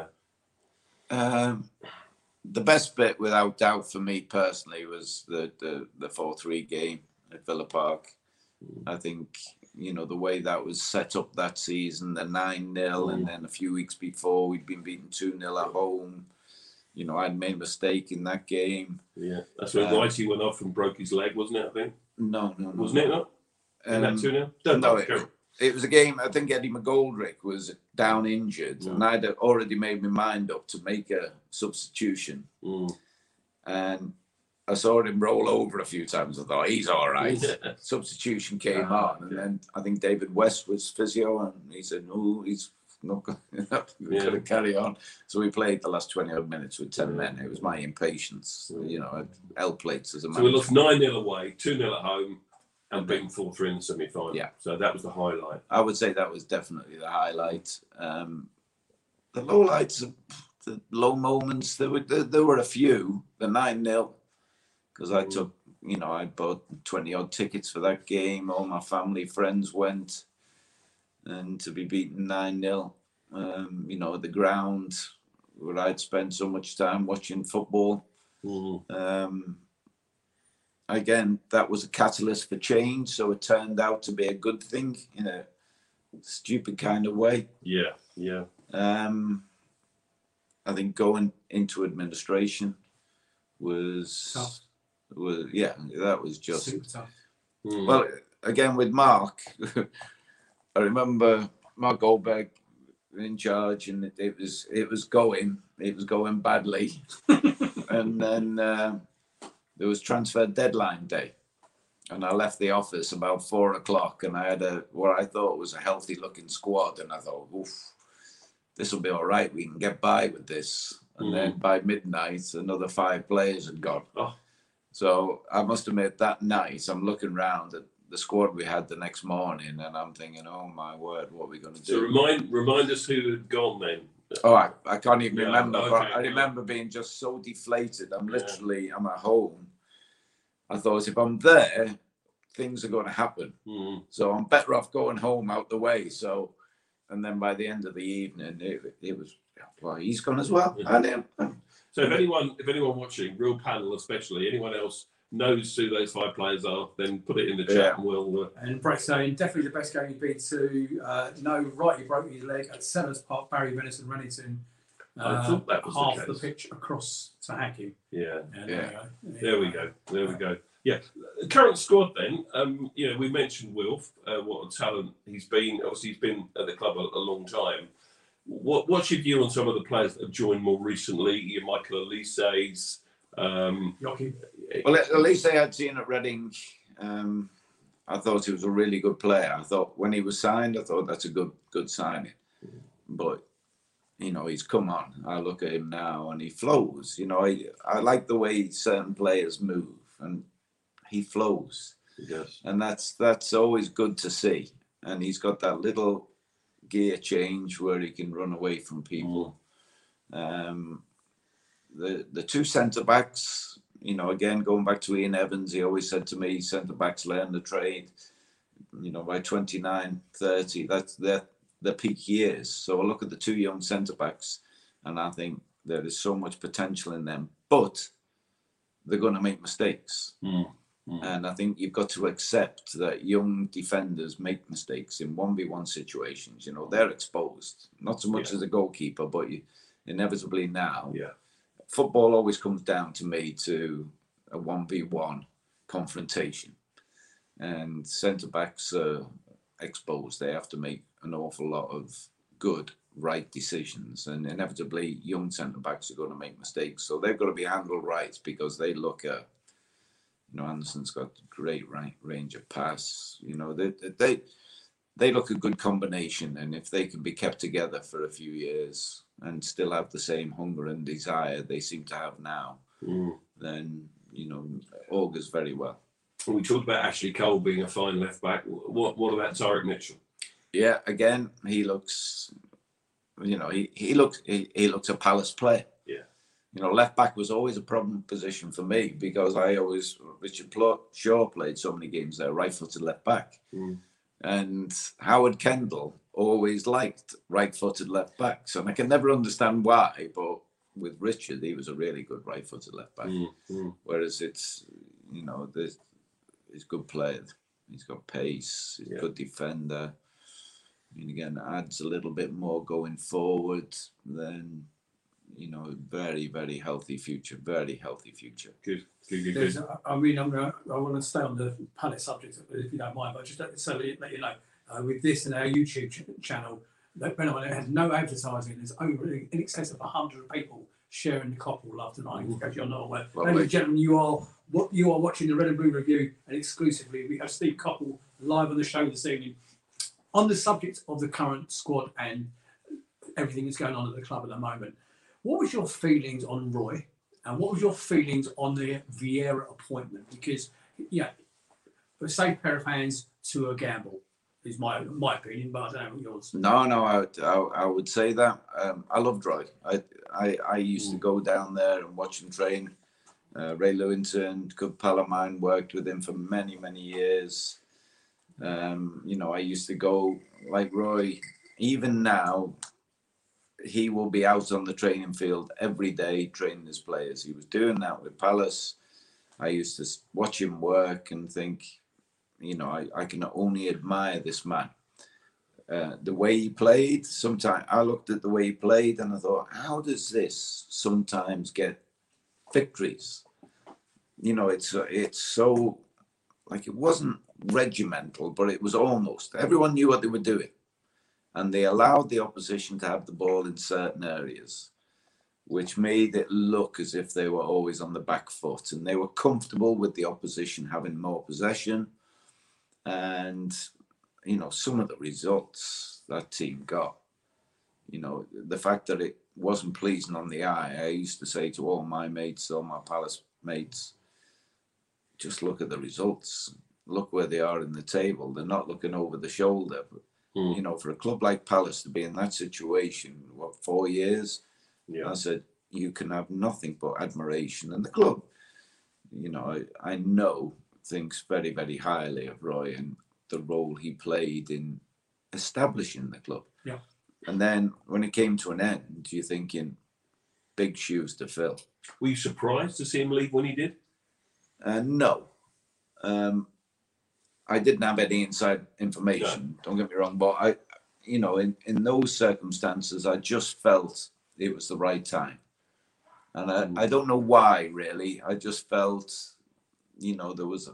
The best bit, without doubt, for me personally, was the 4-3 game at Villa Park. I think, the way that was set up that season, the 9-0, and then a few weeks before we'd been beaten 2-0 at home. I'd made a mistake in that game. Yeah, that's when Whitey went off and broke his leg, wasn't it, I think? No. Wasn't it not? In that 2-0? No, it was a game. I think Eddie McGoldrick was down injured, and I'd already made my mind up to make a substitution. And I saw him roll over a few times. I thought, he's all right. Substitution came on, and then I think David West was physio, and he said, no, he's not going to carry on. So we played the last 20 odd minutes with 10 men. It was my impatience, L plates as a man. So we lost 9-0 away, 2-0 at home, and beaten 4-3 in the semi-final. Yeah. So that was the highlight. I would say that was definitely the highlight. The low lights, the low moments, there were a few. The 9-0, because I took, I bought 20 odd tickets for that game. All my family, friends went. And to be beaten 9-0, the ground where I'd spent so much time watching football. Again, that was a catalyst for change. So it turned out to be a good thing in a stupid kind of way. Yeah. I think going into administration was Tough. That was just Super tough. Well, again with Mark, I remember Mark Goldberg in charge, and it was going badly, and then there was transfer deadline day, and I left the office about 4:00, and I had what I thought was a healthy looking squad, and I thought, oof, this will be all right. We can get by with this. And then by midnight, another 5 players had gone. Oh. So I must admit, that night, I'm looking around at the squad we had the next morning, and I'm thinking, oh my word, what are we going to do? So remind us who had gone then. Oh, I can't even remember, okay, but I remember being just so deflated. I'm at home. I thought, if I'm there, things are going to happen. So I'm better off going home out the way. So, and then by the end of the evening, it was, well, he's gone as well. So if anyone watching, real panel especially, anyone else knows who those 5 players are, then put it in the chat and we'll. And Brett saying definitely the best game he's been to. No, right, he broke his leg at Sellers Park, Barry Venison, Rennington. I thought that was half the the pitch across to Hackney. Yeah. There we go. Yeah. Current squad then. We mentioned Wilf, what a talent he's been. Obviously, he's been at the club a long time. What's your view on some of the players that have joined more recently? Your Michael Elise's. Well, Elise I'd seen at Reading. I thought he was a really good player. I thought when he was signed, I thought that's a good signing. But he's come on. I look at him now and he flows. I like the way certain players move, and he flows. Yes. And that's always good to see. And he's got that little gear change where he can run away from people. The 2 centre backs, again going back to Ian Evans, he always said to me, centre backs learn the trade. By 29, 30, that's their peak years. So I look at the 2 young centre backs, and I think there is so much potential in them, but they're going to make mistakes. And I think you've got to accept that young defenders make mistakes in 1v1 situations. They're exposed, not so much as a goalkeeper, but inevitably now. Yeah. Football always comes down to me to a 1v1 confrontation. And centre-backs are exposed. They have to make an awful lot of good, right decisions. And inevitably, young centre-backs are going to make mistakes. So they've got to be handled right, because they look at, Anderson's got great range of pass. They look a good combination, and if they can be kept together for a few years and still have the same hunger and desire they seem to have now, then augurs very well. We talked about Ashley Cole being a fine left back. What about Tariq Mitchell? Yeah, again, he looks, he looks a Palace player. Left back was always a problem position for me, because Richard Shaw played so many games there, right-footed left back. And Howard Kendall always liked right-footed left backs. And I can never understand why, but with Richard, he was a really good right-footed left back. Whereas it's, he's a good player. He's got pace, he's a good defender. Again, adds a little bit more going forward than... very, very healthy future. Very healthy future. Good. I want to stay on the Palace subject, if you don't mind, but just so let you know, with this and our YouTube channel, that went on, it has no advertising. There's over in excess of 100 people sharing the Coppell love tonight. In case you're not aware, ladies and gentlemen, you are watching the Red and Blue Review, and exclusively we have Steve Coppell live on the show this evening on the subject of the current squad and everything that's going on at the club at the moment. What was your feelings on Roy, and what was your feelings on the Vieira appointment? Because a safe pair of hands to a gamble is my opinion, but I don't know what yours. No, I would say that. I loved Roy. I used to go down there and watch him train. Ray Lewington, good pal of mine, worked with him for many, many years. I used to go, like Roy, even now, he will be out on the training field every day training his players. He was doing that with Palace. I used to watch him work and think, I can only admire this man. The way he played, sometimes I looked at the way he played and I thought, how does this sometimes get victories? It's so, like, it wasn't regimental, but it was almost. Everyone knew what they were doing. And they allowed the opposition to have the ball in certain areas, which made it look as if they were always on the back foot. And they were comfortable with the opposition having more possession. And, some of the results that team got, the fact that it wasn't pleasing on the eye, I used to say to all my mates, all my Palace mates, just look at the results. Look where they are in the table. They're not looking over the shoulder. But, for a club like Palace to be in that situation, 4 years? Yeah. I said, you can have nothing but admiration. And the club, I know thinks very, very highly of Roy and the role he played in establishing the club. Yeah. And then when it came to an end, you're thinking, big shoes to fill. Were you surprised to see him leave when he did? No. I didn't have any inside information, Don't get me wrong, but I, in those circumstances, I just felt it was the right time. And I don't know why, really. I just felt, there was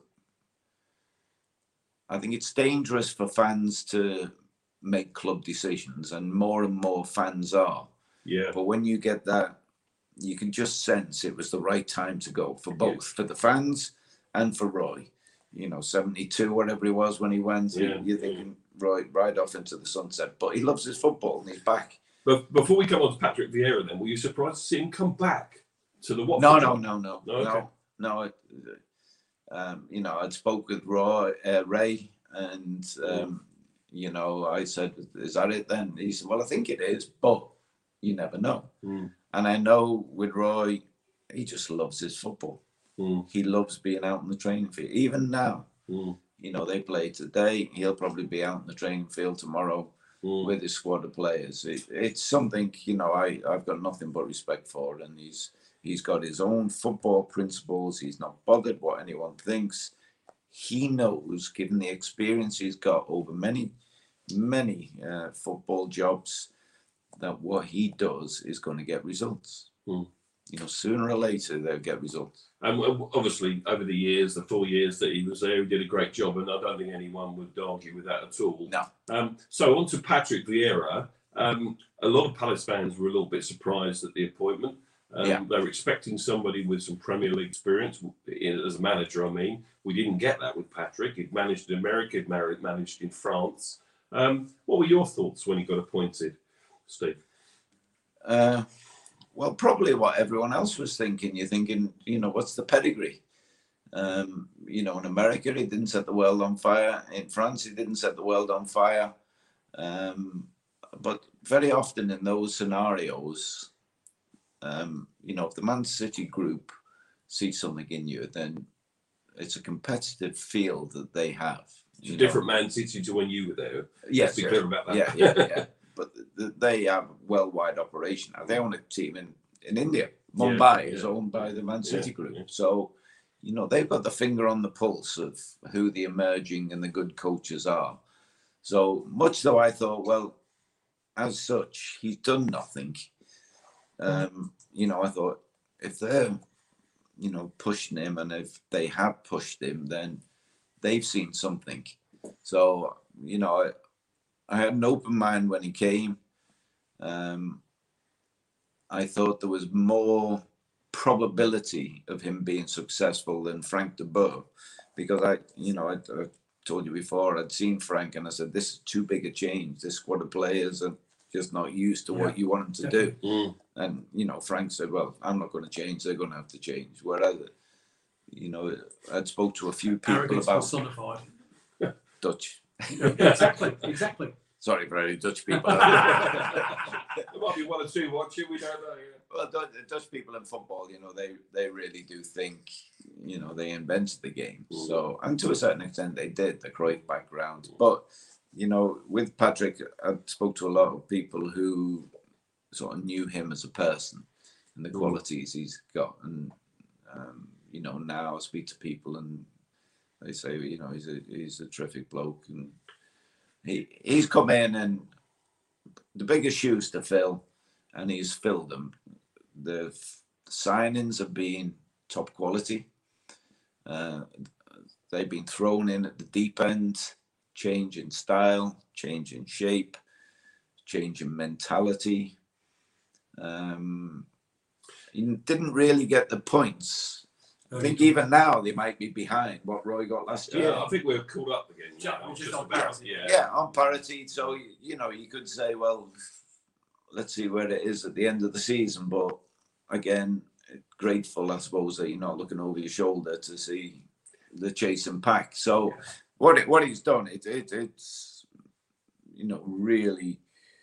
I think it's dangerous for fans to make club decisions, and more fans are. Yeah. But when you get that, you can just sense it was the right time to go for both, for the fans and for Roy. 72, whatever he was when he went. You're thinking, Roy, right off into the sunset. But he loves his football and he's back. But before we come on to Patrick Vieira, then, were you surprised to see him come back to the Watford? No. I'd spoke with Ray, and I said, "Is that it?" Then he said, "Well, I think it is, but you never know." And I know with Roy, he just loves his football. He loves being out in the training field. Even now, they play today. He'll probably be out in the training field tomorrow with his squad of players. It's something, I've got nothing but respect for. And he's got his own football principles. He's not bothered what anyone thinks. He knows, given the experience he's got over many, many football jobs, that what he does is going to get results. Sooner or later, they'll get results. And obviously, over the years, the 4 years that he was there, he did a great job, and I don't think anyone would argue with that at all. No. So on to Patrick Vieira. A lot of Palace fans were a little bit surprised at the appointment. They were expecting somebody with some Premier League experience as a manager. We didn't get that with Patrick. He'd managed in America, he'd managed in France. What were your thoughts when he got appointed, Steve? Well, probably what everyone else was thinking. You're thinking, what's the pedigree? In America, he didn't set the world on fire. In France, he didn't set the world on fire. But very often in those scenarios, if the Man City group sees something in you, then it's a competitive field that they have. It's a different Man City to when you were there. Yes, be clear about that. Yeah. But they have a worldwide operation. They own a team in India. Mumbai is owned by the Man City group. Yeah. So, they've got the finger on the pulse of who the emerging and the good coaches are. So much though I thought, well, as such, he's done nothing. I thought if they're, pushing him, and if they have pushed him, then they've seen something. So, I had an open mind when he came. I thought there was more probability of him being successful than Frank de Boer, because I told you before, I'd seen Frank and I said, this is too big a change. This squad of players are just not used to what you want them to do. And, Frank said, well, I'm not going to change. They're going to have to change. Whereas, I'd spoke to a few people Arrogance about personified. Dutch. Exactly. Sorry for any Dutch people. There might be one or two watching. We don't know. Well, Dutch people in football, they really do think, they invented the game. So, and to a certain extent, they did, the Cruyff background. But, with Patrick, I spoke to a lot of people who sort of knew him as a person and the qualities he's got. And, now I speak to people and they say, he's a terrific bloke. And he's come in and the biggest shoes to fill, and he's filled them. The signings have been top quality. They've been thrown in at the deep end, change in style, change in shape, change in mentality. He didn't really get the points. I think even now they might be behind what Roy got last year. I think we're caught up again. Just on parity. On parity. So, you could say, well, let's see where it is at the end of the season. But again, grateful, I suppose, that you're not looking over your shoulder to see the chasing pack. So what he's done, it's really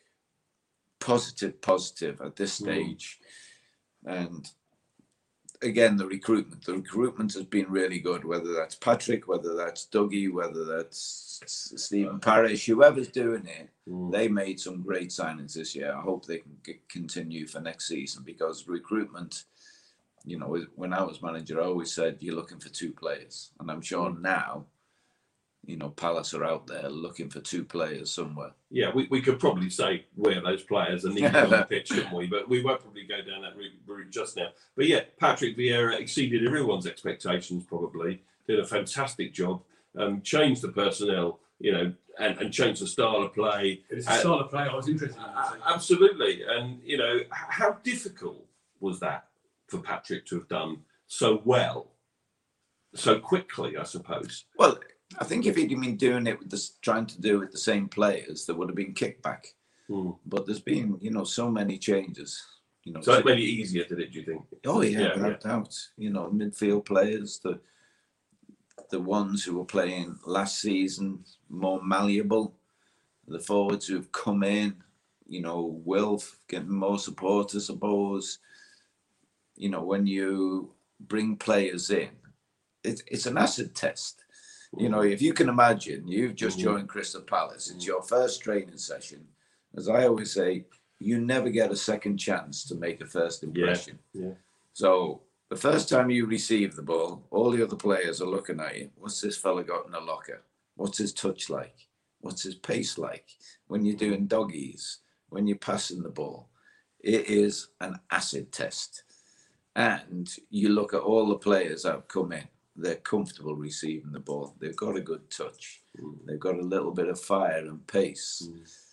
positive at this stage. And again, the recruitment has been really good, whether that's Patrick, whether that's Dougie, whether that's Stephen Parish, whoever's doing it. They made some great signings this year. I hope they can continue for next season, because recruitment, when I was manager, I always said you're looking for two players. And I'm sure now, Palace are out there looking for two players somewhere. Yeah, we could probably say where those players are needed on the pitch, shouldn't we? But we won't probably go down that route just now. But yeah, Patrick Vieira exceeded everyone's expectations, probably. Did a fantastic job, changed the personnel, and changed the style of play. It's a style of play I was interested in. Absolutely. And, how difficult was that for Patrick to have done so well, so quickly, I suppose? Well, I think if he'd been doing it trying to do it with the same players, there would have been kickback. But there's been, so many changes. So it made it easier, did it? Do you think? Oh yeah, without doubt. Midfield players, the ones who were playing last season, more malleable. The forwards who've come in, Wilf getting more support, I suppose. When you bring players in, it's an acid test. If you can imagine, you've just joined Crystal Palace. It's your first training session. As I always say, you never get a second chance to make a first impression. Yeah. So the first time you receive the ball, all the other players are looking at you. What's this fella got in the locker? What's his touch like? What's his pace like? When you're doing doggies, when you're passing the ball, it is an acid test. And you look at all the players that have come in. They're comfortable receiving the ball. They've got a good touch. They've got a little bit of fire and pace.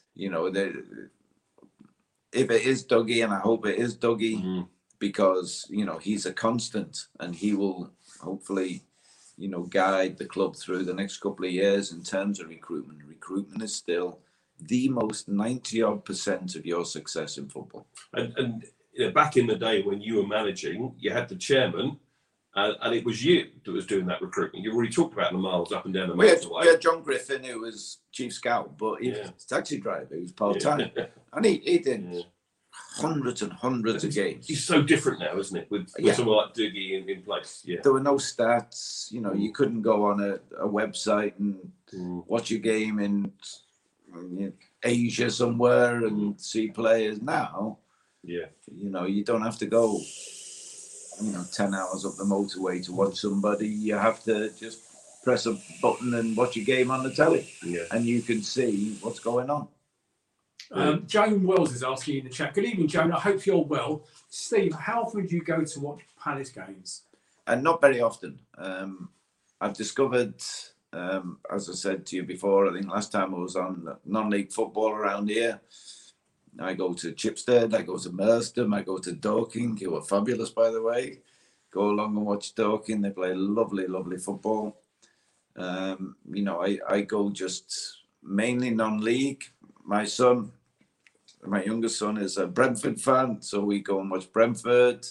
If it is Dougie, and I hope it is Dougie, because, he's a constant and he will hopefully, guide the club through the next couple of years in terms of recruitment. Recruitment is still the most 90% of your success in football. And back in the day when you were managing, you had the chairman, and it was you that was doing that recruitment. You already talked about the miles up and down the motorway. We had John Griffin, who was chief scout, but he was a taxi driver. He was part-time. And he did hundreds and hundreds of games. He's so different now, isn't it? With someone like Dougie in place. Yeah. There were no stats. You couldn't go on a website and watch a game in Asia somewhere and see players. Now, you don't have to go 10 hours up the motorway to watch somebody. You have to just press a button and watch a game on the telly, and you can see what's going on. Joan Wells is asking in the chat. Good evening, Joan. I hope you're well. Steve, how often do you go to watch Palace games? And not very often. I've discovered as I said to you before, I think last time I was on non-league football around here, I go to Chipstead, I go to Merstham, I go to Dorking, who are fabulous, by the way. Go along and watch Dorking. They play lovely, lovely football. You know, I go just mainly non-league. My youngest son is a Brentford fan, so we go and watch Brentford.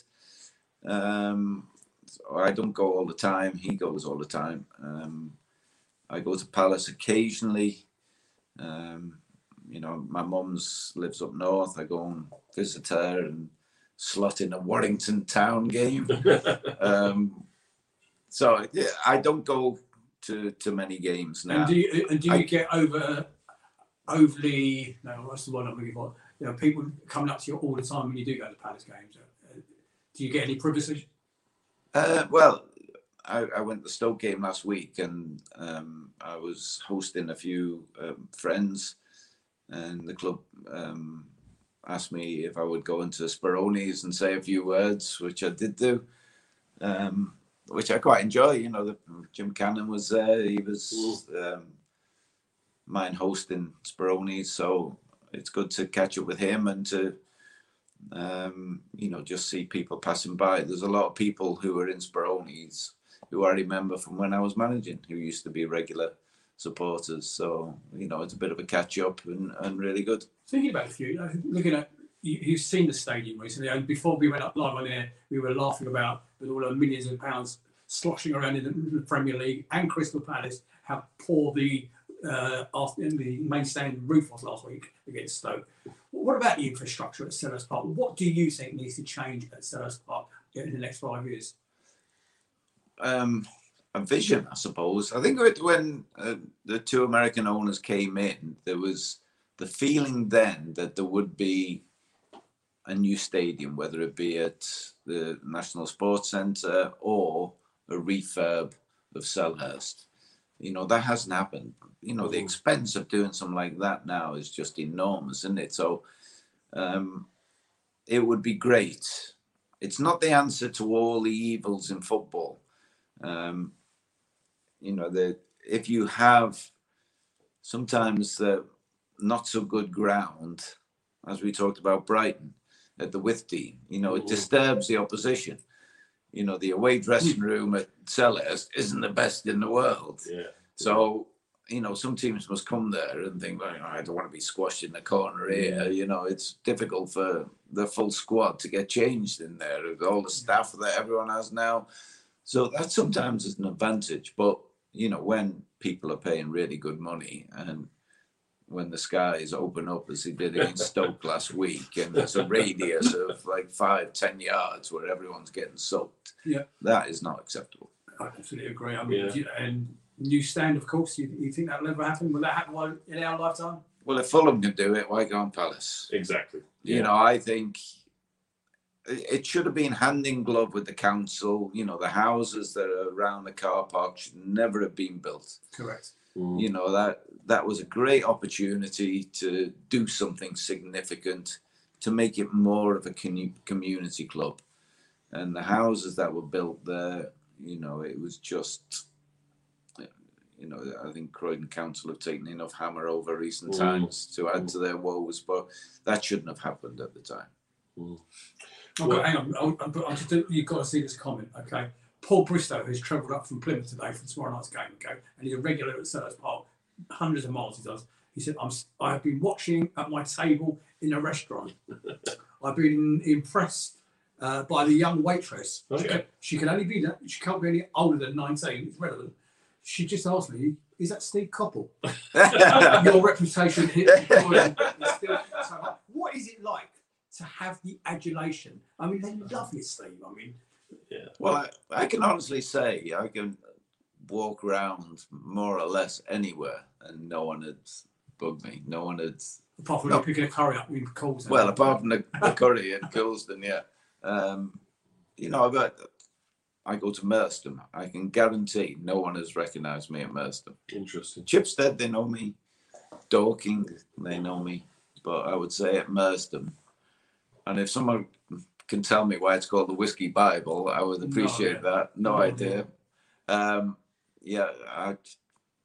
So I don't go all the time. He goes all the time. I go to Palace occasionally. You know, my mum's lives up north. I go and visit her and slot in a Warrington Town game. So yeah, I don't go to many games now. And do you get overly, no, what's the one I'm looking for? You know, people coming up to you all the time when you do go to Palace games. Do you get any privacy? Well, I went to the Stoke game last week, and I was hosting a few friends, and the club asked me if I would go into Speroni's and say a few words, which I did do, which I quite enjoy. You know, Jim Cannon was there. He was mine hosting Speroni's, so it's good to catch up with him and to you know, just see people passing by. There's a lot of people who are in Speroni's who I remember from when I was managing, who used to be regular supporters. So, you know, it's a bit of a catch up and really good. Thinking about a few, looking at, you've seen the stadium recently, and before we went up live on air, we were laughing about with all the millions of pounds sloshing around in the Premier League and Crystal Palace, how poor the main stand roof was last week against Stoke. What about the infrastructure at Selhurst Park? What do you think needs to change at Selhurst Park in the next 5 years? A vision, I suppose. I think when the two American owners came in, there was the feeling then that there would be a new stadium, whether it be at the National Sports Centre or a refurb of Selhurst. You know, that hasn't happened. You know, the expense of doing something like that now is just enormous, isn't it? So it would be great. It's not the answer to all the evils in football. You know, if you have sometimes the not so good ground, as we talked about Brighton at the Withdean, you know, it disturbs the opposition. You know, the away dressing room at Selhurst isn't the best in the world. Yeah. So, you know, some teams must come there and think, well, I don't want to be squashed in the corner here. You know, it's difficult for the full squad to get changed in there with all the staff that everyone has now. So that sometimes is an advantage. But, you know, when people are paying really good money and when the skies open up as he did against Stoke last week, and there's a radius of like 5-10 yards where everyone's getting soaked, that is not acceptable. I absolutely agree. I mean, and new stand, of course. You think that'll ever happen? Will that happen in our lifetime? Well, if Fulham can do it, why can't Palace? Exactly. You know, I think it should have been hand in glove with the council. You know, the houses that are around the car park should never have been built. Correct. You know, that was a great opportunity to do something significant, to make it more of a community club. And the houses that were built there, you know, it was just, you know, I think Croydon Council have taken enough hammer over recent times to add to their woes, but that shouldn't have happened at the time. Hang on, you've got to see this comment, okay? Paul Bristow has travelled up from Plymouth today for tomorrow night's game, okay? And he's a regular at Selhurst Park, hundreds of miles he does. He said, I have been watching at my table in a restaurant. I've been impressed by the young waitress. Okay. She can't be any older than 19, it's relevant. She just asked me, is that Steve Coppell? Your reputation here is still so high. What is it like to have the adulation? I mean, they love you, Steve. I mean, well, I can honestly say I can walk around more or less anywhere and no one had bugged me. No one had... Apart from picking a curry up in Colston. Well, apart from the curry in Colston, you know, I go to Merstham. I can guarantee no one has recognised me at Merstham. Interesting. Chipstead, they know me. Dorking, they know me. But I would say at Merstham, and if someone can tell me why it's called the Whiskey Bible, I would appreciate that. No idea.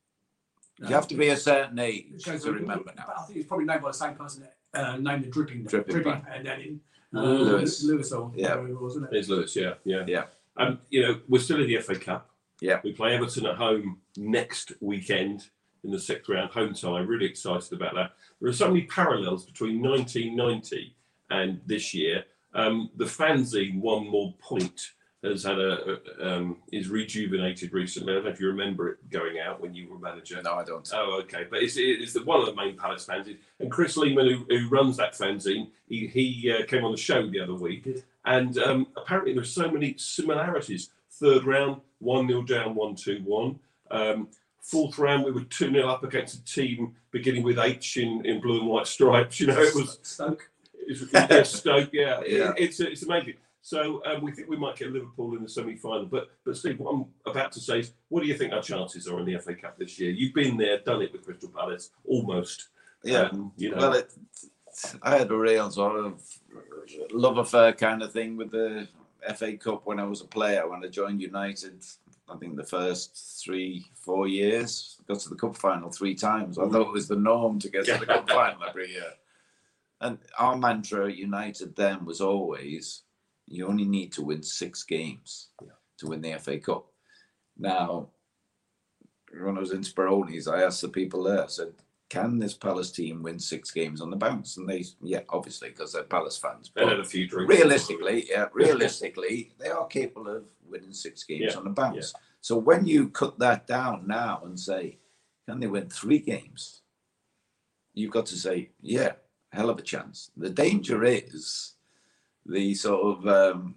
You have to be a certain age Goes to on- remember now. I think it's probably named by the same person that named the dripping Dripping pad in Lewis. Lewis, or Yeah. whatever it was, wasn't it? It's Lewis, yeah. Yeah. You know, we're still in the FA Cup. Yeah. We play Everton at home next weekend in the 6th round, home tie. Really excited about that. There are so many parallels between 1990 and this year. The fanzine One More Point has had is rejuvenated recently. I don't know if you remember it going out when you were manager. No, I don't. Oh, okay. But it's one of the main Palace fanzines. And Chris Lehman, who runs that fanzine, he came on the show the other week. And apparently there's so many similarities. 3rd round, 1-0 down, 1-2-1. 4th round, we were 2-0 up against a team beginning with H in blue and white stripes. You know, it was Stoke. Stoke. Yeah, Yeah. It's amazing. So we think we might get Liverpool in the semi-final. But Steve, what I'm about to say is, what do you think our chances are in the FA Cup this year? You've been there, done it with Crystal Palace, almost. Yeah. You know. Well, I had a real sort of love affair kind of thing with the FA Cup when I was a player. When I joined United, I think the first 3-4 years, got to the cup final 3 times. I thought it was the norm to get to the cup final every year. And our mantra at United then was always, you only need to win 6 games to win the FA Cup. Now, when I was in Speroni's, I asked the people there, I said, can this Palace team win 6 games on the bounce? And they, yeah, obviously, because they're Palace fans. They But had a few drinks. realistically, they are capable of winning 6 games on the bounce. So when you cut that down now and say, can they win 3 games? You've got to say, yeah, hell of a chance. The danger is the sort of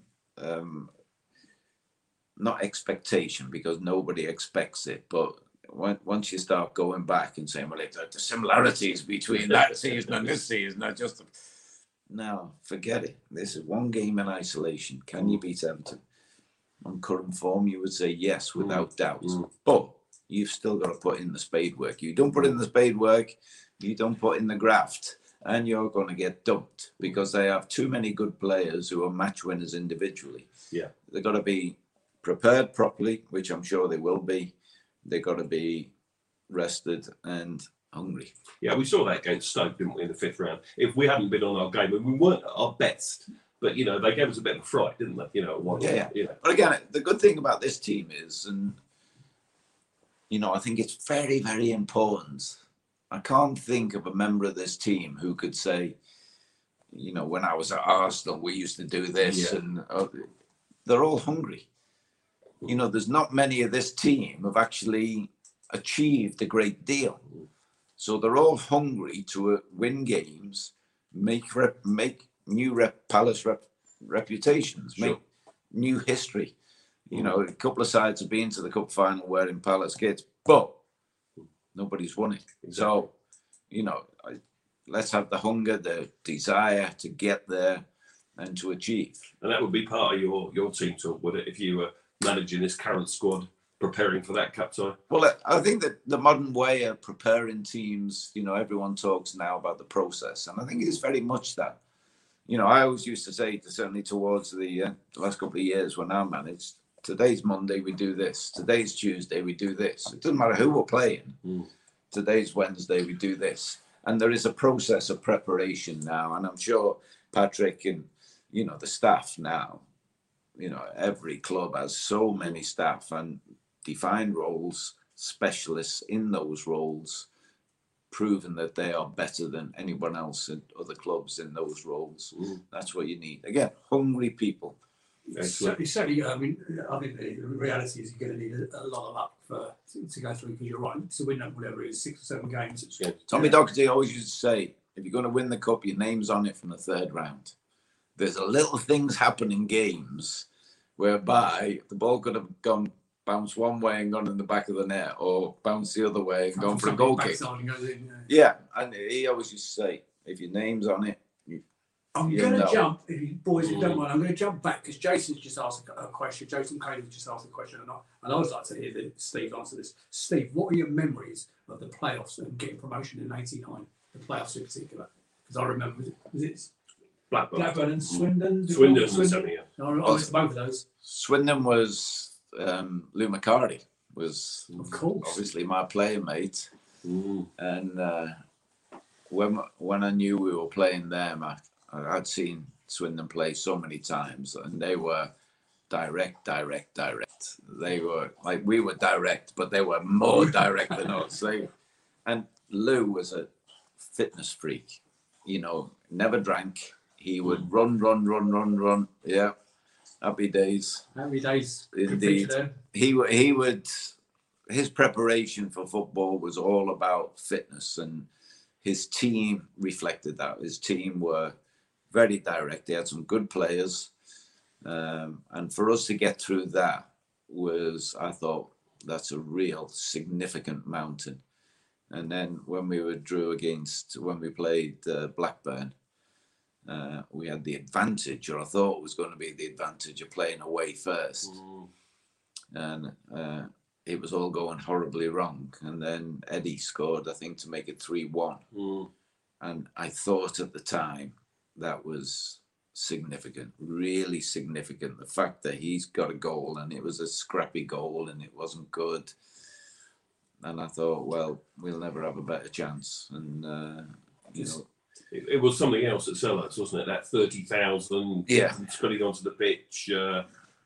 not expectation, because nobody expects it, but once you start going back and saying, well, the similarities between that season and this season are just... No, forget it. This is 1 game in isolation. Can you beat Everton? On current form, you would say yes, without doubt. But you've still got to put in the spade work. You don't put in the spade work, you don't put in the graft, and you're going to get dumped, because they have too many good players who are match winners individually. Yeah. They've got to be prepared properly, which I'm sure they will be. They've got to be rested and hungry. Yeah, we saw that against Stoke, didn't we, in the 5th round? If we hadn't been on our game, and we weren't at our best, but, you know, they gave us a bit of a fright, didn't they? You know, You know. But again, the good thing about this team is, and, you know, I think it's very, very important. I can't think of a member of this team who could say, you know, when I was at Arsenal, we used to do this, and they're all hungry. You know, there's not many of this team have actually achieved a great deal. So they're all hungry to win games, make new Palace reputations, make new history. You know, a couple of sides have been to the cup final wearing Palace kits, but nobody's won it. So, you know, let's have the hunger, the desire to get there and to achieve. And that would be part of your team talk, would it, if you were managing this current squad, preparing for that cup tie? Well, I think that the modern way of preparing teams, you know, everyone talks now about the process, and I think it's very much that. You know, I always used to say, certainly towards the last couple of years when I managed, today's Monday, we do this. Today's Tuesday, we do this. It doesn't matter who we're playing. Today's Wednesday, we do this. And there is a process of preparation now, and I'm sure Patrick and, you know, the staff now, you know, every club has so many staff and defined roles, specialists in those roles, proven that they are better than anyone else in other clubs in those roles. That's what you need. Again, hungry people. Certainly, I mean, I think the reality is you're going to need a lot of luck to go through, because you're right, to win whatever it is, 6 or 7 games. Tommy Docherty always used to say, if you're going to win the cup, your name's on it from the 3rd round. There's a little things happen in games whereby the ball could have bounced one way and gone in the back of the net, or bounced the other way and gone for a goal kick. Yeah, and he always used to say, if your name's on it, I'm going to jump, if you boys, if you don't mind, I'm going to jump back, because Jason's just asked a question. Jason Cody just asked a question, and I would like to hear Steve answer this. Steve, what are your memories of the playoffs and getting promotion in '89? The playoffs in particular, because I remember, was it Blackburn and Swindon? Swindon. I missed both of those. Swindon was Lou McCarty was of course obviously my player mate. And when I knew we were playing them, I'd seen Swindon play so many times, and they were direct. They were like, we were direct, but they were more direct than us. And Lou was a fitness freak, never drank. He would run. Yeah, happy days. Happy days. Indeed. He would. His preparation for football was all about fitness, and his team reflected that. His team were very direct. They had some good players. And for us to get through that I thought, that's a real significant mountain. And then when we played Blackburn, we had the advantage, or I thought it was going to be the advantage of playing away first. And it was all going horribly wrong. And then Eddie scored, I think, to make it 3-1. And I thought at the time that was significant, really significant. The fact that he's got a goal, and it was a scrappy goal and it wasn't good. And I thought, well, we'll never have a better chance. And, It was something else at Selhurst, wasn't it? That 30,000 spreading onto the pitch, to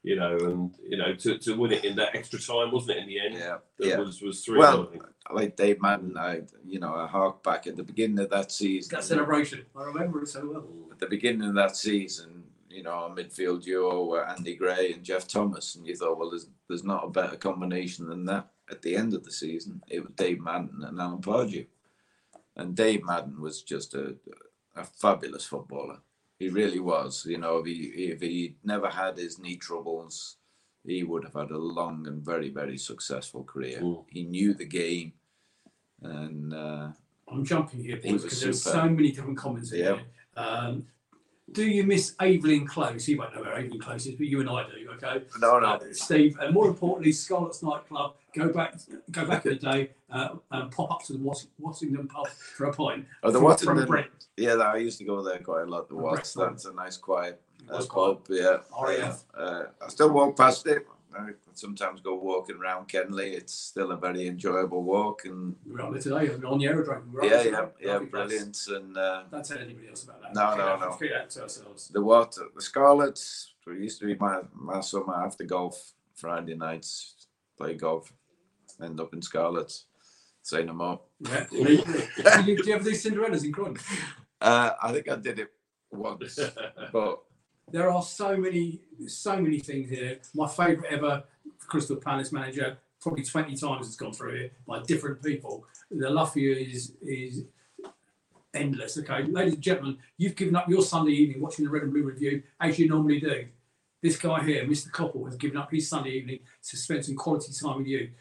win it in that extra time, wasn't it, in the end? Yeah. Was 3. Well, like Dave Madden, I hark back at the beginning of that season. That celebration, I remember it so well. At the beginning of that season, our midfield duo were Andy Gray and Jeff Thomas, and you thought, well, there's not a better combination than that. At the end of the season, it was Dave Madden and Alan Pardew. And Dave Madden was just a fabulous footballer. He really was. If he never had his knee troubles, he would have had a long and very, very successful career. He knew the game. And I'm jumping here, boys, because there's so many different comments in here. Do you miss Evelyn Close? You won't know where Evelyn Close is, but you and I do, okay? No. Steve, and more importantly, Scarlet's nightclub. Go back in the day and pop up to the Wattingham pub for a pint. Oh, the Wattingham. Yeah, I used to go there quite a lot. The Watts, that's a nice, quiet pub. Yeah. I still walk past it. I sometimes go walking around Kenley. It's still a very enjoyable walk. And we're on there today. We're on the aerodrome. Yeah, brilliant. And don't tell anybody else about that. No. Keep that to ourselves. The Scarlets. It used to be my summer after golf. Friday nights, play golf. End up in Scarlets. Say no more. Yeah. Do you ever do Cinderellas in Croydon? I think I did it once, but. There are so many things here. My favourite ever Crystal Palace manager, probably 20 times has gone through here by different people. The love for you is endless. Okay, ladies and gentlemen, you've given up your Sunday evening watching the Red and Blue Review as you normally do. This guy here, Mr. Coppell, has given up his Sunday evening to spend some quality time with you.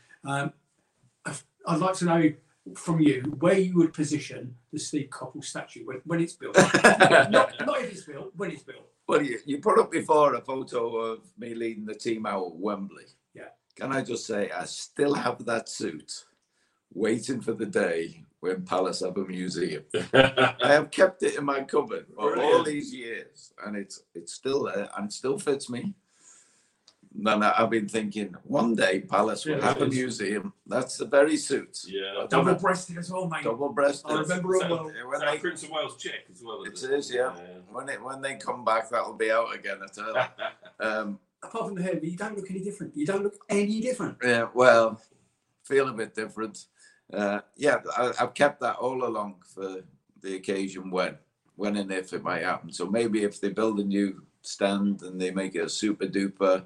I'd like to know from you where you would position the Steve Coppell statue when it's built. not if it's built, when it's built. Well, you put up before a photo of me leading the team out at Wembley. Yeah. Can I just say, I still have that suit waiting for the day when Palace have a museum. I have kept it in my cupboard for all these years, and it's still there, and it still fits me. And I've been thinking, one day Palace will have a museum. That's the very suit. Yeah. Double-breasted as well, mate. Double-breasted. I remember it well. When Prince of Wales check as well. It is, yeah. When they come back, that'll be out again, I tell you. Apart from the hair, you don't look any different. You don't look any different. Yeah, well, feel a bit different. I've kept that all along for the occasion when and if it might happen. So maybe if they build a new stand and they make it a super duper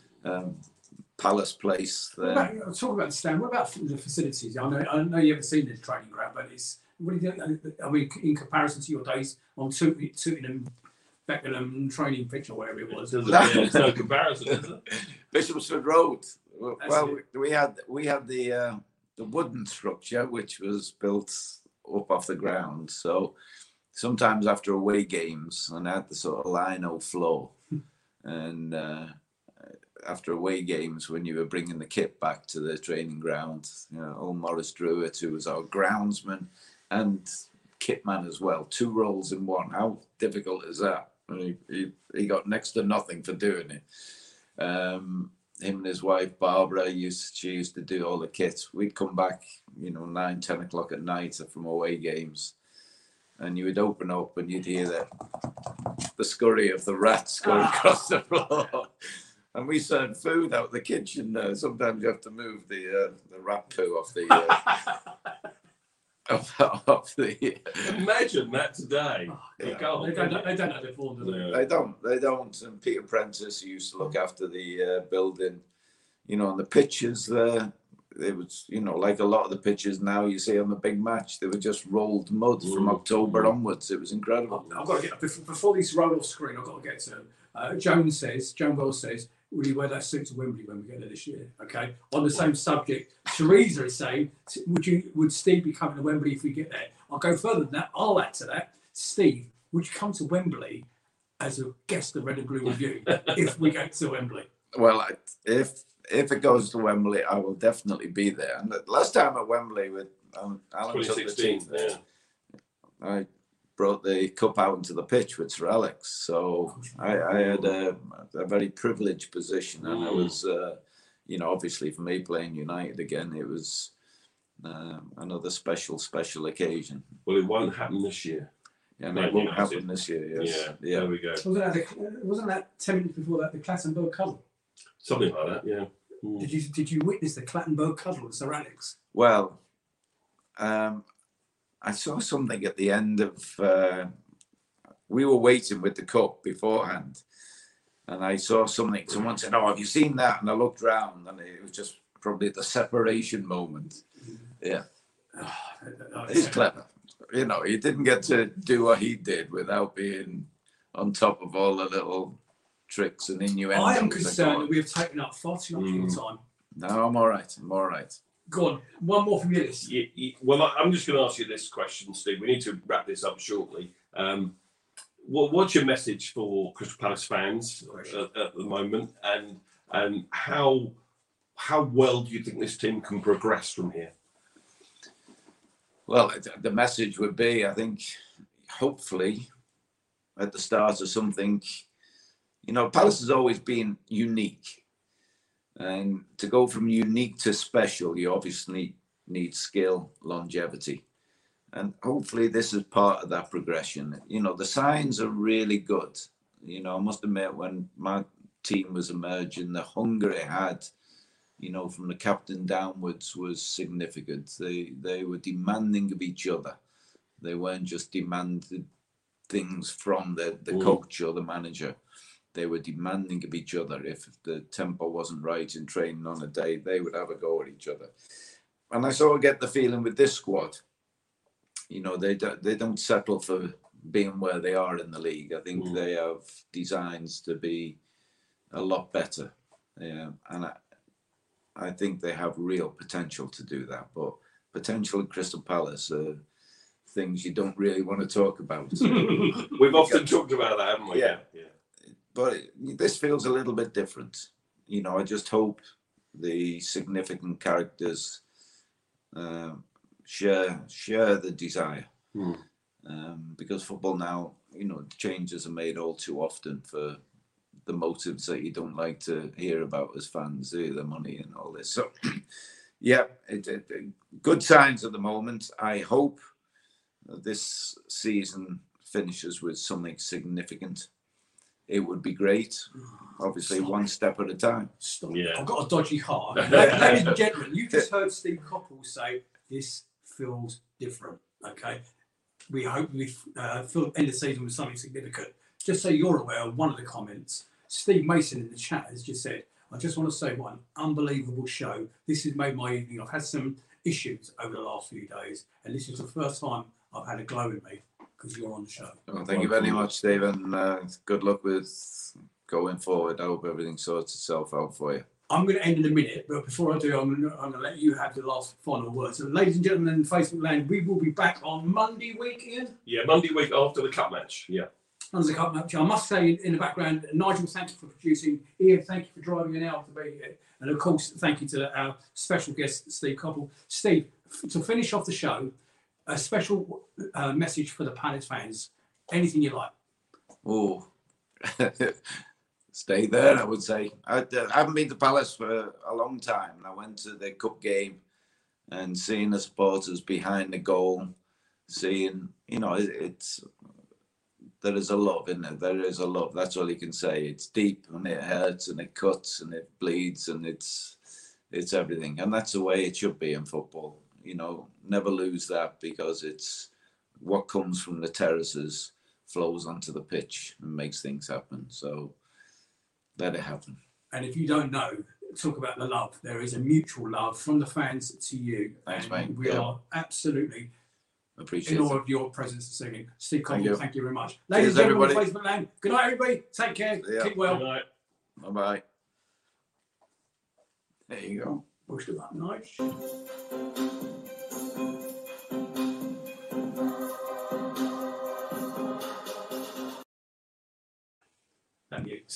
Palace place. Talk about the stand. What about the facilities? I know you haven't seen the training ground, but it's really. I mean, in comparison to your days on Tooting Beckenham training pitch or wherever it was. There's no comparison, is there? Bishopsford Road. Well, we had the wooden structure which was built up off the ground. So sometimes after away games, and I had the sort of lino floor, and after away games when you were bringing the kit back to the training ground, old Maurice Druitt, who was our groundsman and kitman as well, 2 roles in one. How difficult is that? He got next to nothing for doing it. him and his wife Barbara she used to do all the kits. We'd come back, 9, 10 o'clock at night from away games, and you would open up and you'd hear the scurry of the rats going across the floor. And we served food out the kitchen. Sometimes you have to move the rat poo off the. Off the. Imagine that today. They don't have their form, do they? They don't. And Peter Prentice used to look after the building. On the pitches there, it was, like a lot of the pitches now you see on the big match, they were just rolled mud from October onwards. It was incredible. I've got to get before these roll off screen. I've got to get to them. Joan Wells says, will you wear that suit to Wembley when we get there this year? Okay. On the same subject, Teresa is saying, would Steve be coming to Wembley if we get there? I'll go further than that. I'll add to that. Steve, would you come to Wembley as a guest of Red and Blue Review if we go to Wembley? Well, if it goes to Wembley, I will definitely be there. And the last time at Wembley with Alan took the team there, I brought the cup out into the pitch with Sir Alex. So I had a very privileged position, and it was, obviously for me playing United again, it was another special occasion. Well, it won't happen this year. Yeah, it won't happen this year. Yes. Yeah, there we go. Wasn't that 10 minutes before that the Clattenburg cuddle? Something like that, yeah. Did you witness the Clattenburg cuddle with Sir Alex? Well, I saw something at the end of. We were waiting with the cup beforehand, and I saw something. Someone said, "Oh, have you seen that?" And I looked round, and it was just probably the separation moment. Yeah, he's clever. He didn't get to do what he did without being on top of all the little tricks and innuendos. I am concerned that we have taken up far too much of your time. No, I'm all right. Go on, one more from your list. Well, I'm just going to ask you this question, Steve. We need to wrap this up shortly. What's your message for Crystal Palace fans at the moment, and how well do you think this team can progress from here? Well, the message would be, I think, hopefully, at the start of something. Palace has always been unique. And to go from unique to special, you obviously need skill, longevity. And hopefully this is part of that progression. The signs are really good. I must admit, when my team was emerging, the hunger it had, from the captain downwards was significant. They were demanding of each other. They weren't just demanding things from the coach or the manager. They were demanding of each other. If the tempo wasn't right in training on a day, they would have a go at each other. And I sort of get the feeling with this squad, they don't settle for being where they are in the league. I think they have designs to be a lot better. And I think they have real potential to do that. But potential at Crystal Palace are things you don't really want to talk about. We've often talked about that, haven't we? Yeah. But this feels a little bit different. I just hope the significant characters share the desire. Because football now, changes are made all too often for the motives that you don't like to hear about as fans, the money and all this. So, yeah, good signs at the moment. I hope this season finishes with something significant. It would be great. Obviously, one step at a time. Stop. Yeah. I've got a dodgy heart. Ladies and gentlemen, you just heard Steve Coppell say, this feels different, okay? We hope we fill end the season with something significant. Just so you're aware of one of the comments, Steve Mason in the chat has just said, I just want to say what an unbelievable show. This has made my evening. I've had some issues over the last few days, and this is the first time I've had a glow in me because you're on the show. Well, thank you very much, Stephen. Good luck with going forward. I hope everything sorts itself out for you. I'm going to end in a minute, but before I do, I'm going to let you have the last final word. So, ladies and gentlemen in Facebook land, we will be back on Monday week, Ian? Yeah, Monday week after the cup match, yeah. After the cup match. I must say in the background, Nigel, thank you for producing. Ian, thank you for driving an hour to be here. And of course, thank you to our special guest, Steve Coppell. Steve, to finish off the show, a special message for the Palace fans. Anything you like. Oh, stay there, I would say. I haven't been to Palace for a long time. I went to the cup game and seeing the supporters behind the goal, seeing, it's there is a love in it. There is a love. That's all you can say. It's deep and it hurts and it cuts and it bleeds and it's everything. And that's the way it should be in football. Never lose that, because it's what comes from the terraces flows onto the pitch and makes things happen. So let it happen. And if you don't know, talk about the love. There is a mutual love from the fans to you. Thanks, and mate. We Yeah. are absolutely Appreciate in it. awe of your presence this evening. Steve Thank Cotton, you. thank you very much. Cheers, Ladies and gentlemen, on everybody. Facebook land. Good night, everybody. Take care. Yeah. Keep well. Good night. Bye-bye. There you go. Push the button. Nice. Thank you.